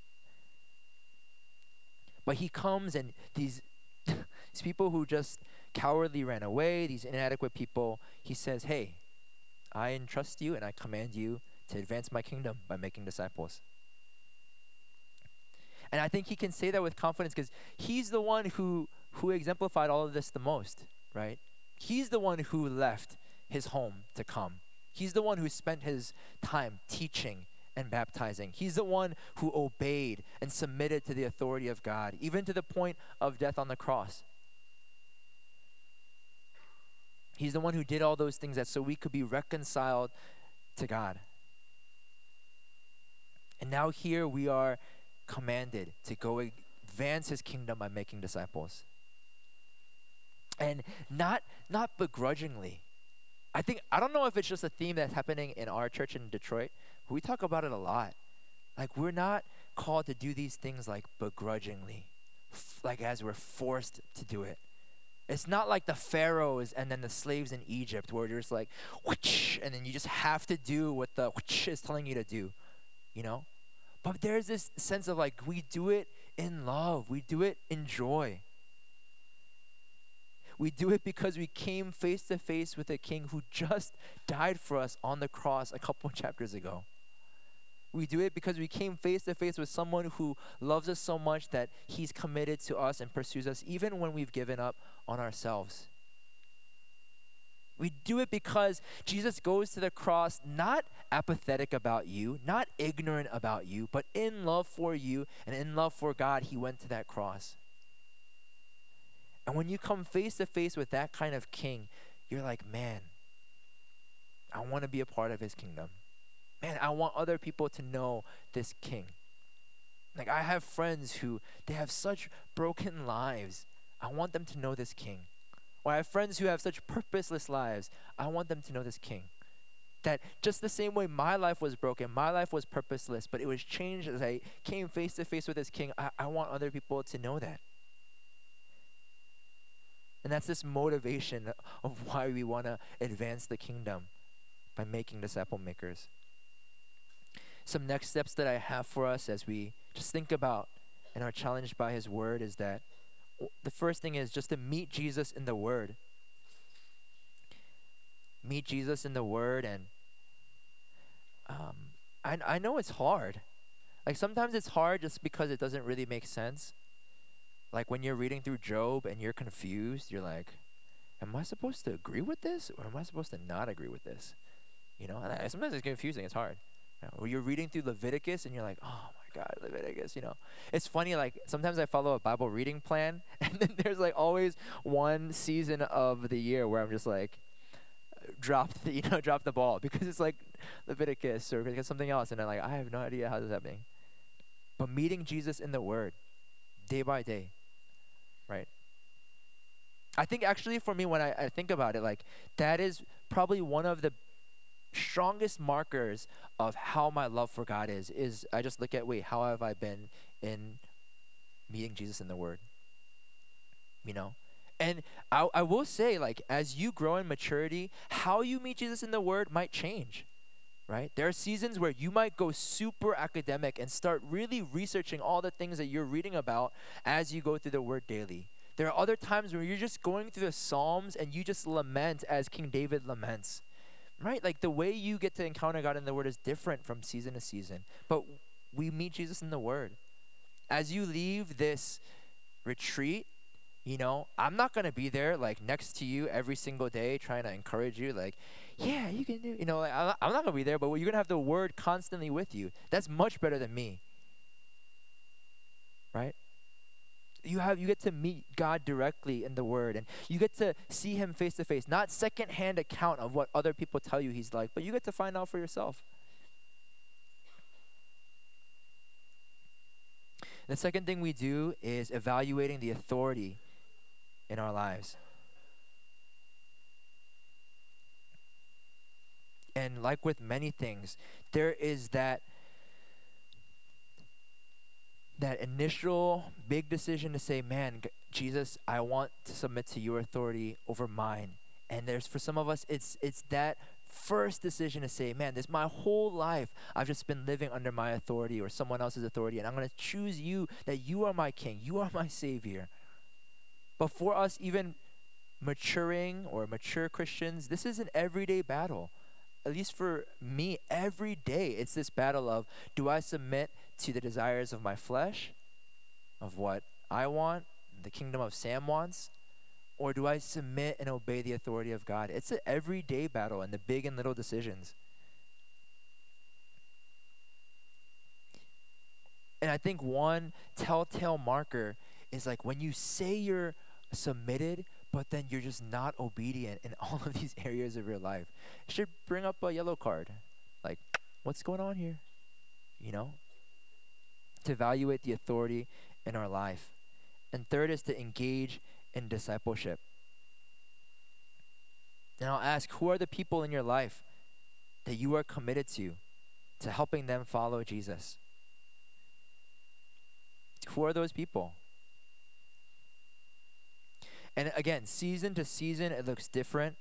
But he comes and these, these people who just cowardly ran away, these inadequate people, he says, "Hey, I entrust you and I command you to advance my kingdom by making disciples." And I think he can say that with confidence because he's the one who, who exemplified all of this the most, right? He's the one who left his home to come. He's the one who spent his time teaching and baptizing. He's the one who obeyed and submitted to the authority of God, even to the point of death on the cross. He's the one who did all those things that so we could be reconciled to God. And now here we are commanded to go advance his kingdom by making disciples. And not not begrudgingly. I think, I don't know if it's just a theme that's happening in our church in Detroit, but we talk about it a lot. Like, we're not called to do these things like begrudgingly, f- like as we're forced to do it. It's not like the pharaohs and then the slaves in Egypt where you're just like, whoosh, and then you just have to do what the whoosh is telling you to do, you know? But there's this sense of like, we do it in love. We do it in joy. We do it because we came face to face with a king who just died for us on the cross a couple chapters ago. We do it because we came face to face with someone who loves us so much that he's committed to us and pursues us even when we've given up on ourselves. We do it because Jesus goes to the cross not apathetic about you, not ignorant about you, but in love for you and in love for God, he went to that cross. And when you come face to face with that kind of king, you're like, man, I want to be a part of his kingdom. Man, I want other people to know this king. Like, I have friends who, they have such broken lives. I want them to know this king. Or I have friends who have such purposeless lives. I want them to know this king. That just the same way my life was broken, my life was purposeless, but it was changed as I came face to face with this king. I, I want other people to know that. And that's this motivation of why we want to advance the kingdom by making disciple makers. Some next steps that I have for us as we just think about and are challenged by his word is that the first thing is just to meet Jesus in the word. Meet Jesus in the word. And um, I, I know it's hard. Like, sometimes it's hard just because it doesn't really make sense. Like, when you're reading through Job and you're confused, you're like, am I supposed to agree with this or am I supposed to not agree with this? You know, and I, sometimes it's confusing. It's hard. You know, or you're reading through Leviticus and you're like, oh my God, Leviticus, you know. It's funny, like sometimes I follow a Bible reading plan and then there's like always one season of the year where I'm just like, drop the, you know, drop the ball because it's like Leviticus or because something else. And I'm like, I have no idea how this is happening. But meeting Jesus in the Word, day by day, right? I think actually for me, when I, I think about it, like that is probably one of the strongest markers of how my love for God is, is I just look at, wait, how have I been in meeting Jesus in the Word? You know? And I, I will say, like, as you grow in maturity, how you meet Jesus in the Word might change, right? There are seasons where you might go super academic and start really researching all the things that you're reading about as you go through the Word daily. There are other times where you're just going through the Psalms and you just lament as King David laments. Right? Like the way you get to encounter God in the Word is different from season to season. But we meet Jesus in the Word. As you leave this retreat, you know, I'm not going to be there like next to you every single day trying to encourage you like, yeah, you can do, you know, like, I'm not going to be there, but you're going to have the Word constantly with you. That's much better than me. Right? You have you get to meet God directly in the Word, and you get to see Him face to face, not secondhand account of what other people tell you He's like, but you get to find out for yourself. The second thing we do is evaluating the authority in our lives. And like with many things, there is that that initial big decision to say, man, G- Jesus, I want to submit to your authority over mine. And there's, for some of us, it's it's that first decision to say, man, this my whole life, I've just been living under my authority or someone else's authority, and I'm going to choose you, that you are my king, you are my savior. But for us, even maturing or mature Christians, this is an everyday battle. At least for me, every day, it's this battle of, do I submit to the desires of my flesh, of what I want, the kingdom of Sam wants, or do I submit and obey the authority of God? It's an everyday battle in the big and little decisions. And I think one telltale marker is like when you say you're submitted, but then you're just not obedient in all of these areas of your life. It should bring up a yellow card. Like, what's going on here? You know? To evaluate the authority in our life. And third is to engage in discipleship. And I'll ask, who are the people in your life that you are committed to, to helping them follow Jesus? Who are those people? And again, season to season, it looks different.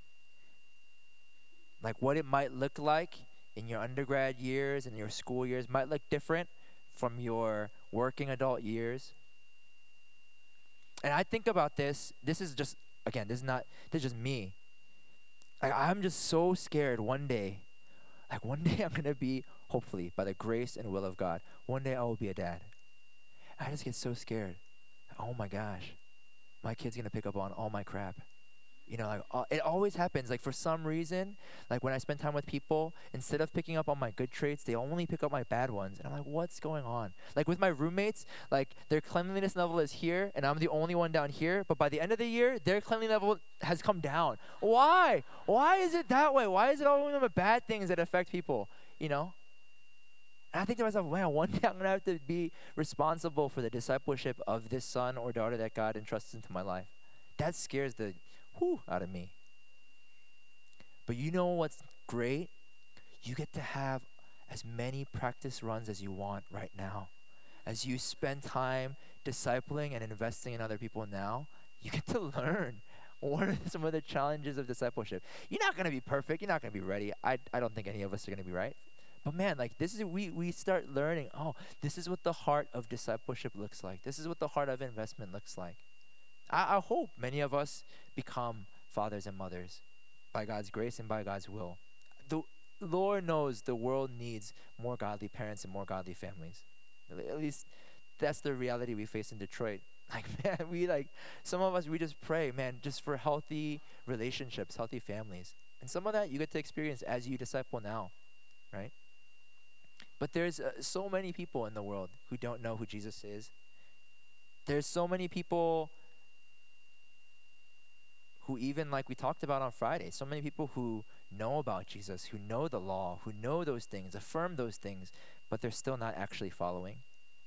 Like what it might look like in your undergrad years and your school years might look different from your working adult years. And I think about this, this is just, again, this is not, this is just me. Like I'm just so scared one day, like one day I'm going to be, hopefully, by the grace and will of God, one day I will be a dad. I just get so scared. Oh my gosh. My kid's going to pick up on all my crap. You know, like uh, it always happens. Like for some reason, like when I spend time with people, instead of picking up on my good traits, they only pick up my bad ones. And I'm like, what's going on? Like with my roommates, like their cleanliness level is here and I'm the only one down here. But by the end of the year, their cleanliness level has come down. Why? Why is it that way? Why is it always the bad things that affect people? You know? And I think to myself, man, one day I'm going to have to be responsible for the discipleship of this son or daughter that God entrusts into my life. That scares the whew out of me. But you know what's great? You get to have as many practice runs as you want right now. As you spend time discipling and investing in other people now, you get to learn what are some of the challenges of discipleship. You're not going to be perfect. You're not going to be ready. I, I don't think any of us are going to be right. But man, like this is we we start learning, oh, this is what the heart of discipleship looks like. This is what the heart of investment looks like. I, I hope many of us become fathers and mothers by God's grace and by God's will. The Lord knows the world needs more godly parents and more godly families. At least that's the reality we face in Detroit. Like, man, we like, some of us, we just pray, man, just for healthy relationships, healthy families. And some of that you get to experience as you disciple now, right? But there's uh, so many people in the world who don't know who Jesus is. There's so many people who, even like we talked about on Friday, so many people who know about Jesus, who know the law, who know those things, affirm those things, but they're still not actually following.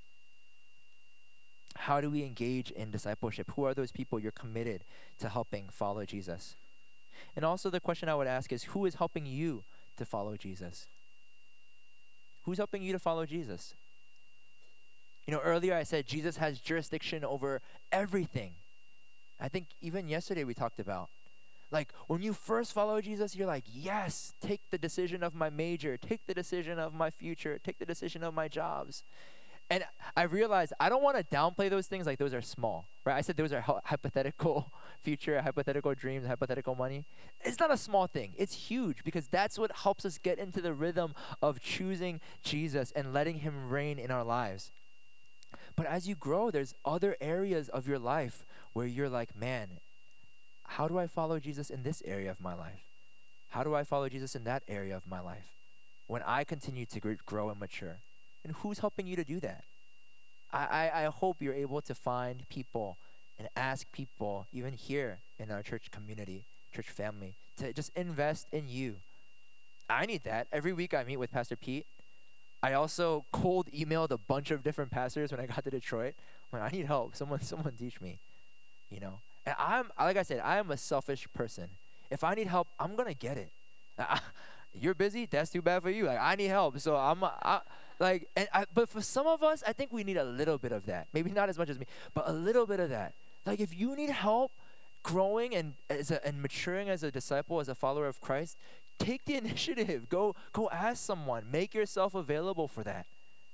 How do we engage in discipleship? Who are those people you're committed to helping follow Jesus? And also the question I would ask is, who is helping you to follow Jesus? Who's helping you to follow Jesus? You know, earlier I said Jesus has jurisdiction over everything. I think even yesterday we talked about, like, when you first follow Jesus, you're like, yes, take the decision of my major, take the decision of my future, take the decision of my jobs. And I realized I don't want to downplay those things like those are small, right? I said those are hy- hypothetical future, hypothetical dreams, hypothetical money. It's not a small thing. It's huge because that's what helps us get into the rhythm of choosing Jesus and letting him reign in our lives. But as you grow, there's other areas of your life where you're like, man, how do I follow Jesus in this area of my life? How do I follow Jesus in that area of my life when I continue to gr- grow and mature? And who's helping you to do that? I, I, I hope you're able to find people and ask people, even here in our church community, church family, to just invest in you. I need that. Every week I meet with Pastor Pete. I also cold emailed a bunch of different pastors when I got to Detroit. I'm like, I need help. Someone, someone teach me, you know. And I'm, like I said, I am a selfish person. If I need help, I'm gonna get it. I, you're busy. That's too bad for you. Like, I need help, so I'm I, like. And I, but for some of us, I think we need a little bit of that. Maybe not as much as me, but a little bit of that. Like, if you need help growing and as a, and maturing as a disciple, as a follower of Christ, take the initiative. Go go ask someone. Make yourself available for that.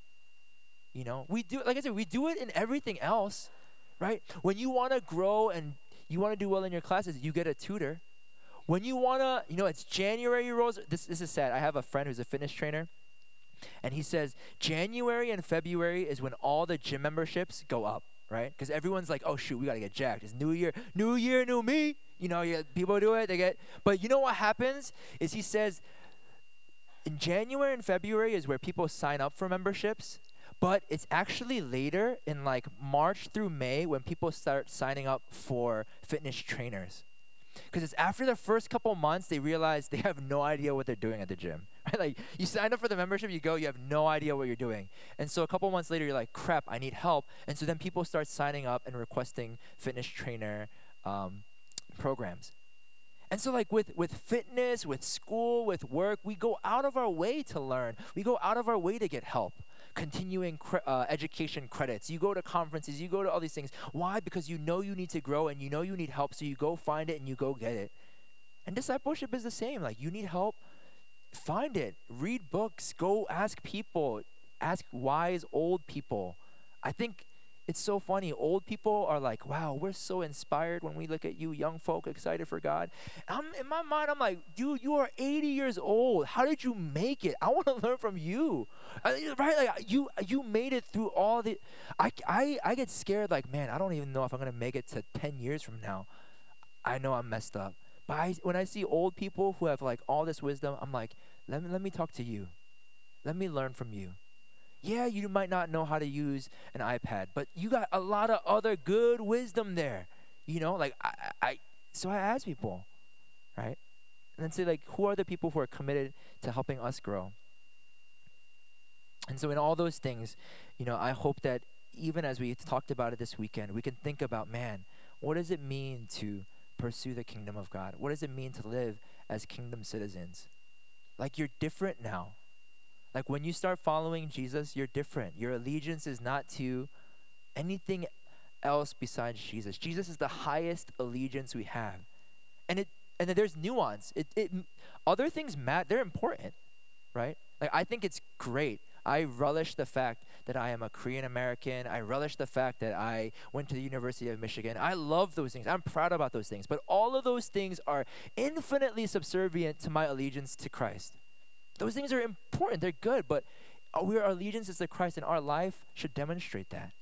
You know, we do. Like I said, we do it in everything else, right? When you want to grow and you want to do well in your classes, you get a tutor. When you want to, you know, it's January rolls. This, this is sad. I have a friend who's a fitness trainer, and he says January and February is when all the gym memberships go up, right? Because everyone's like, oh, shoot, we got to get jacked. It's new year. New year, new me. You know, yeah, people do it. They get, but you know what happens is he says in January and February is where people sign up for memberships, but it's actually later in like March through May when people start signing up for fitness trainers. Because it's after the first couple months they realize they have no idea what they're doing at the gym. Right? Like, you sign up for the membership, you go, you have no idea what you're doing. And so a couple months later you're like, crap, I need help. And so then people start signing up and requesting fitness trainer um, programs. And so like with, with fitness, with school, with work, we go out of our way to learn. We go out of our way to get help. Continuing cre- uh, education credits. You go to conferences, you go to all these things. Why? Because you know you need to grow and you know you need help, so you go find it and you go get it. And discipleship is the same. Like, you need help, find it. Read books. Go ask people. Ask wise old people. I think it's so funny. Old people are like, wow, we're so inspired when we look at you young folk excited for God. I'm, in my mind, I'm like, dude, you are eighty years old. How did you make it? I want to learn from you. I, right? Like, you you made it through all the, I, I, I get scared like, man, I don't even know if I'm going to make it to ten years from now. I know I'm messed up. But I, when I see old people who have like all this wisdom, I'm like, let me, let me talk to you. Let me learn from you. Yeah, you might not know how to use an iPad, but you got a lot of other good wisdom there. You know, like I, I so I ask people, right? And then say, like, who are the people who are committed to helping us grow? And so in all those things, you know, I hope that even as we talked about it this weekend, we can think about, man, what does it mean to pursue the kingdom of God? What does it mean to live as kingdom citizens? Like, you're different now. Like, when you start following Jesus, you're different. Your allegiance is not to anything else besides Jesus. Jesus is the highest allegiance we have. And it and then there's nuance. It it other things matter. They're important, right? Like, I think it's great. I relish the fact that I am a Korean American. I relish the fact that I went to the University of Michigan. I love those things. I'm proud about those things. But all of those things are infinitely subservient to my allegiance to Christ. Those things are important. They're good, but our allegiance is to Christ, and our life should demonstrate that.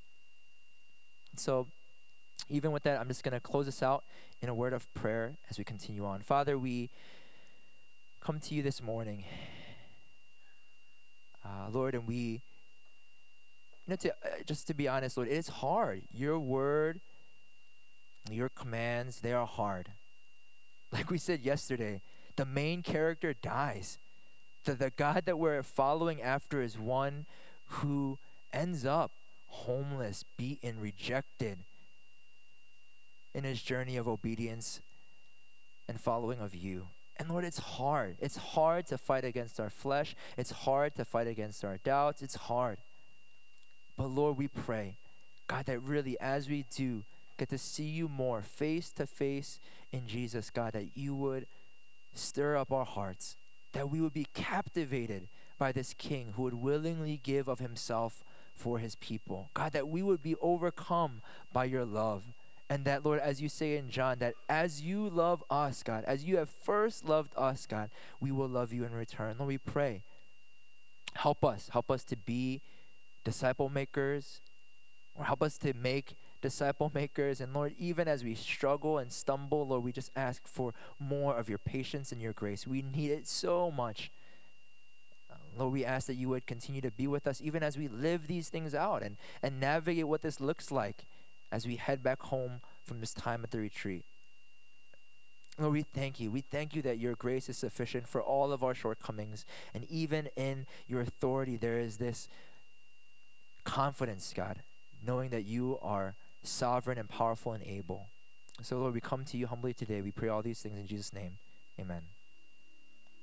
So even with that, I'm just going to close this out in a word of prayer as we continue on. Father, we come to you this morning. Uh, Lord, and we, you know, to, uh, just to be honest, Lord, it's hard. Your word, your commands, they are hard. Like we said yesterday, the main character dies. The, the God that we're following after is one who ends up homeless, beaten, rejected in his journey of obedience and following of you. And Lord, it's hard. It's hard to fight against our flesh. It's hard to fight against our doubts. It's hard. But Lord, we pray, God, that really as we do get to see you more face to face in Jesus, God, that you would stir up our hearts, that we would be captivated by this King who would willingly give of himself for his people. God, that we would be overcome by your love. And that, Lord, as you say in John, that as you love us, God, as you have first loved us, God, we will love you in return. Lord, we pray. Help us. Help us to be disciple makers, or help us to make disciple makers. And Lord, even as we struggle and stumble, Lord, we just ask for more of your patience and your grace. We need it so much. Uh, Lord, we ask that you would continue to be with us even as we live these things out and, and navigate what this looks like as we head back home from this time at the retreat. Lord, we thank you. We thank you that your grace is sufficient for all of our shortcomings. And even in your authority, there is this confidence, God, knowing that you are sovereign and powerful and able. So, Lord, we come to you humbly today. We pray all these things in Jesus' name. Amen.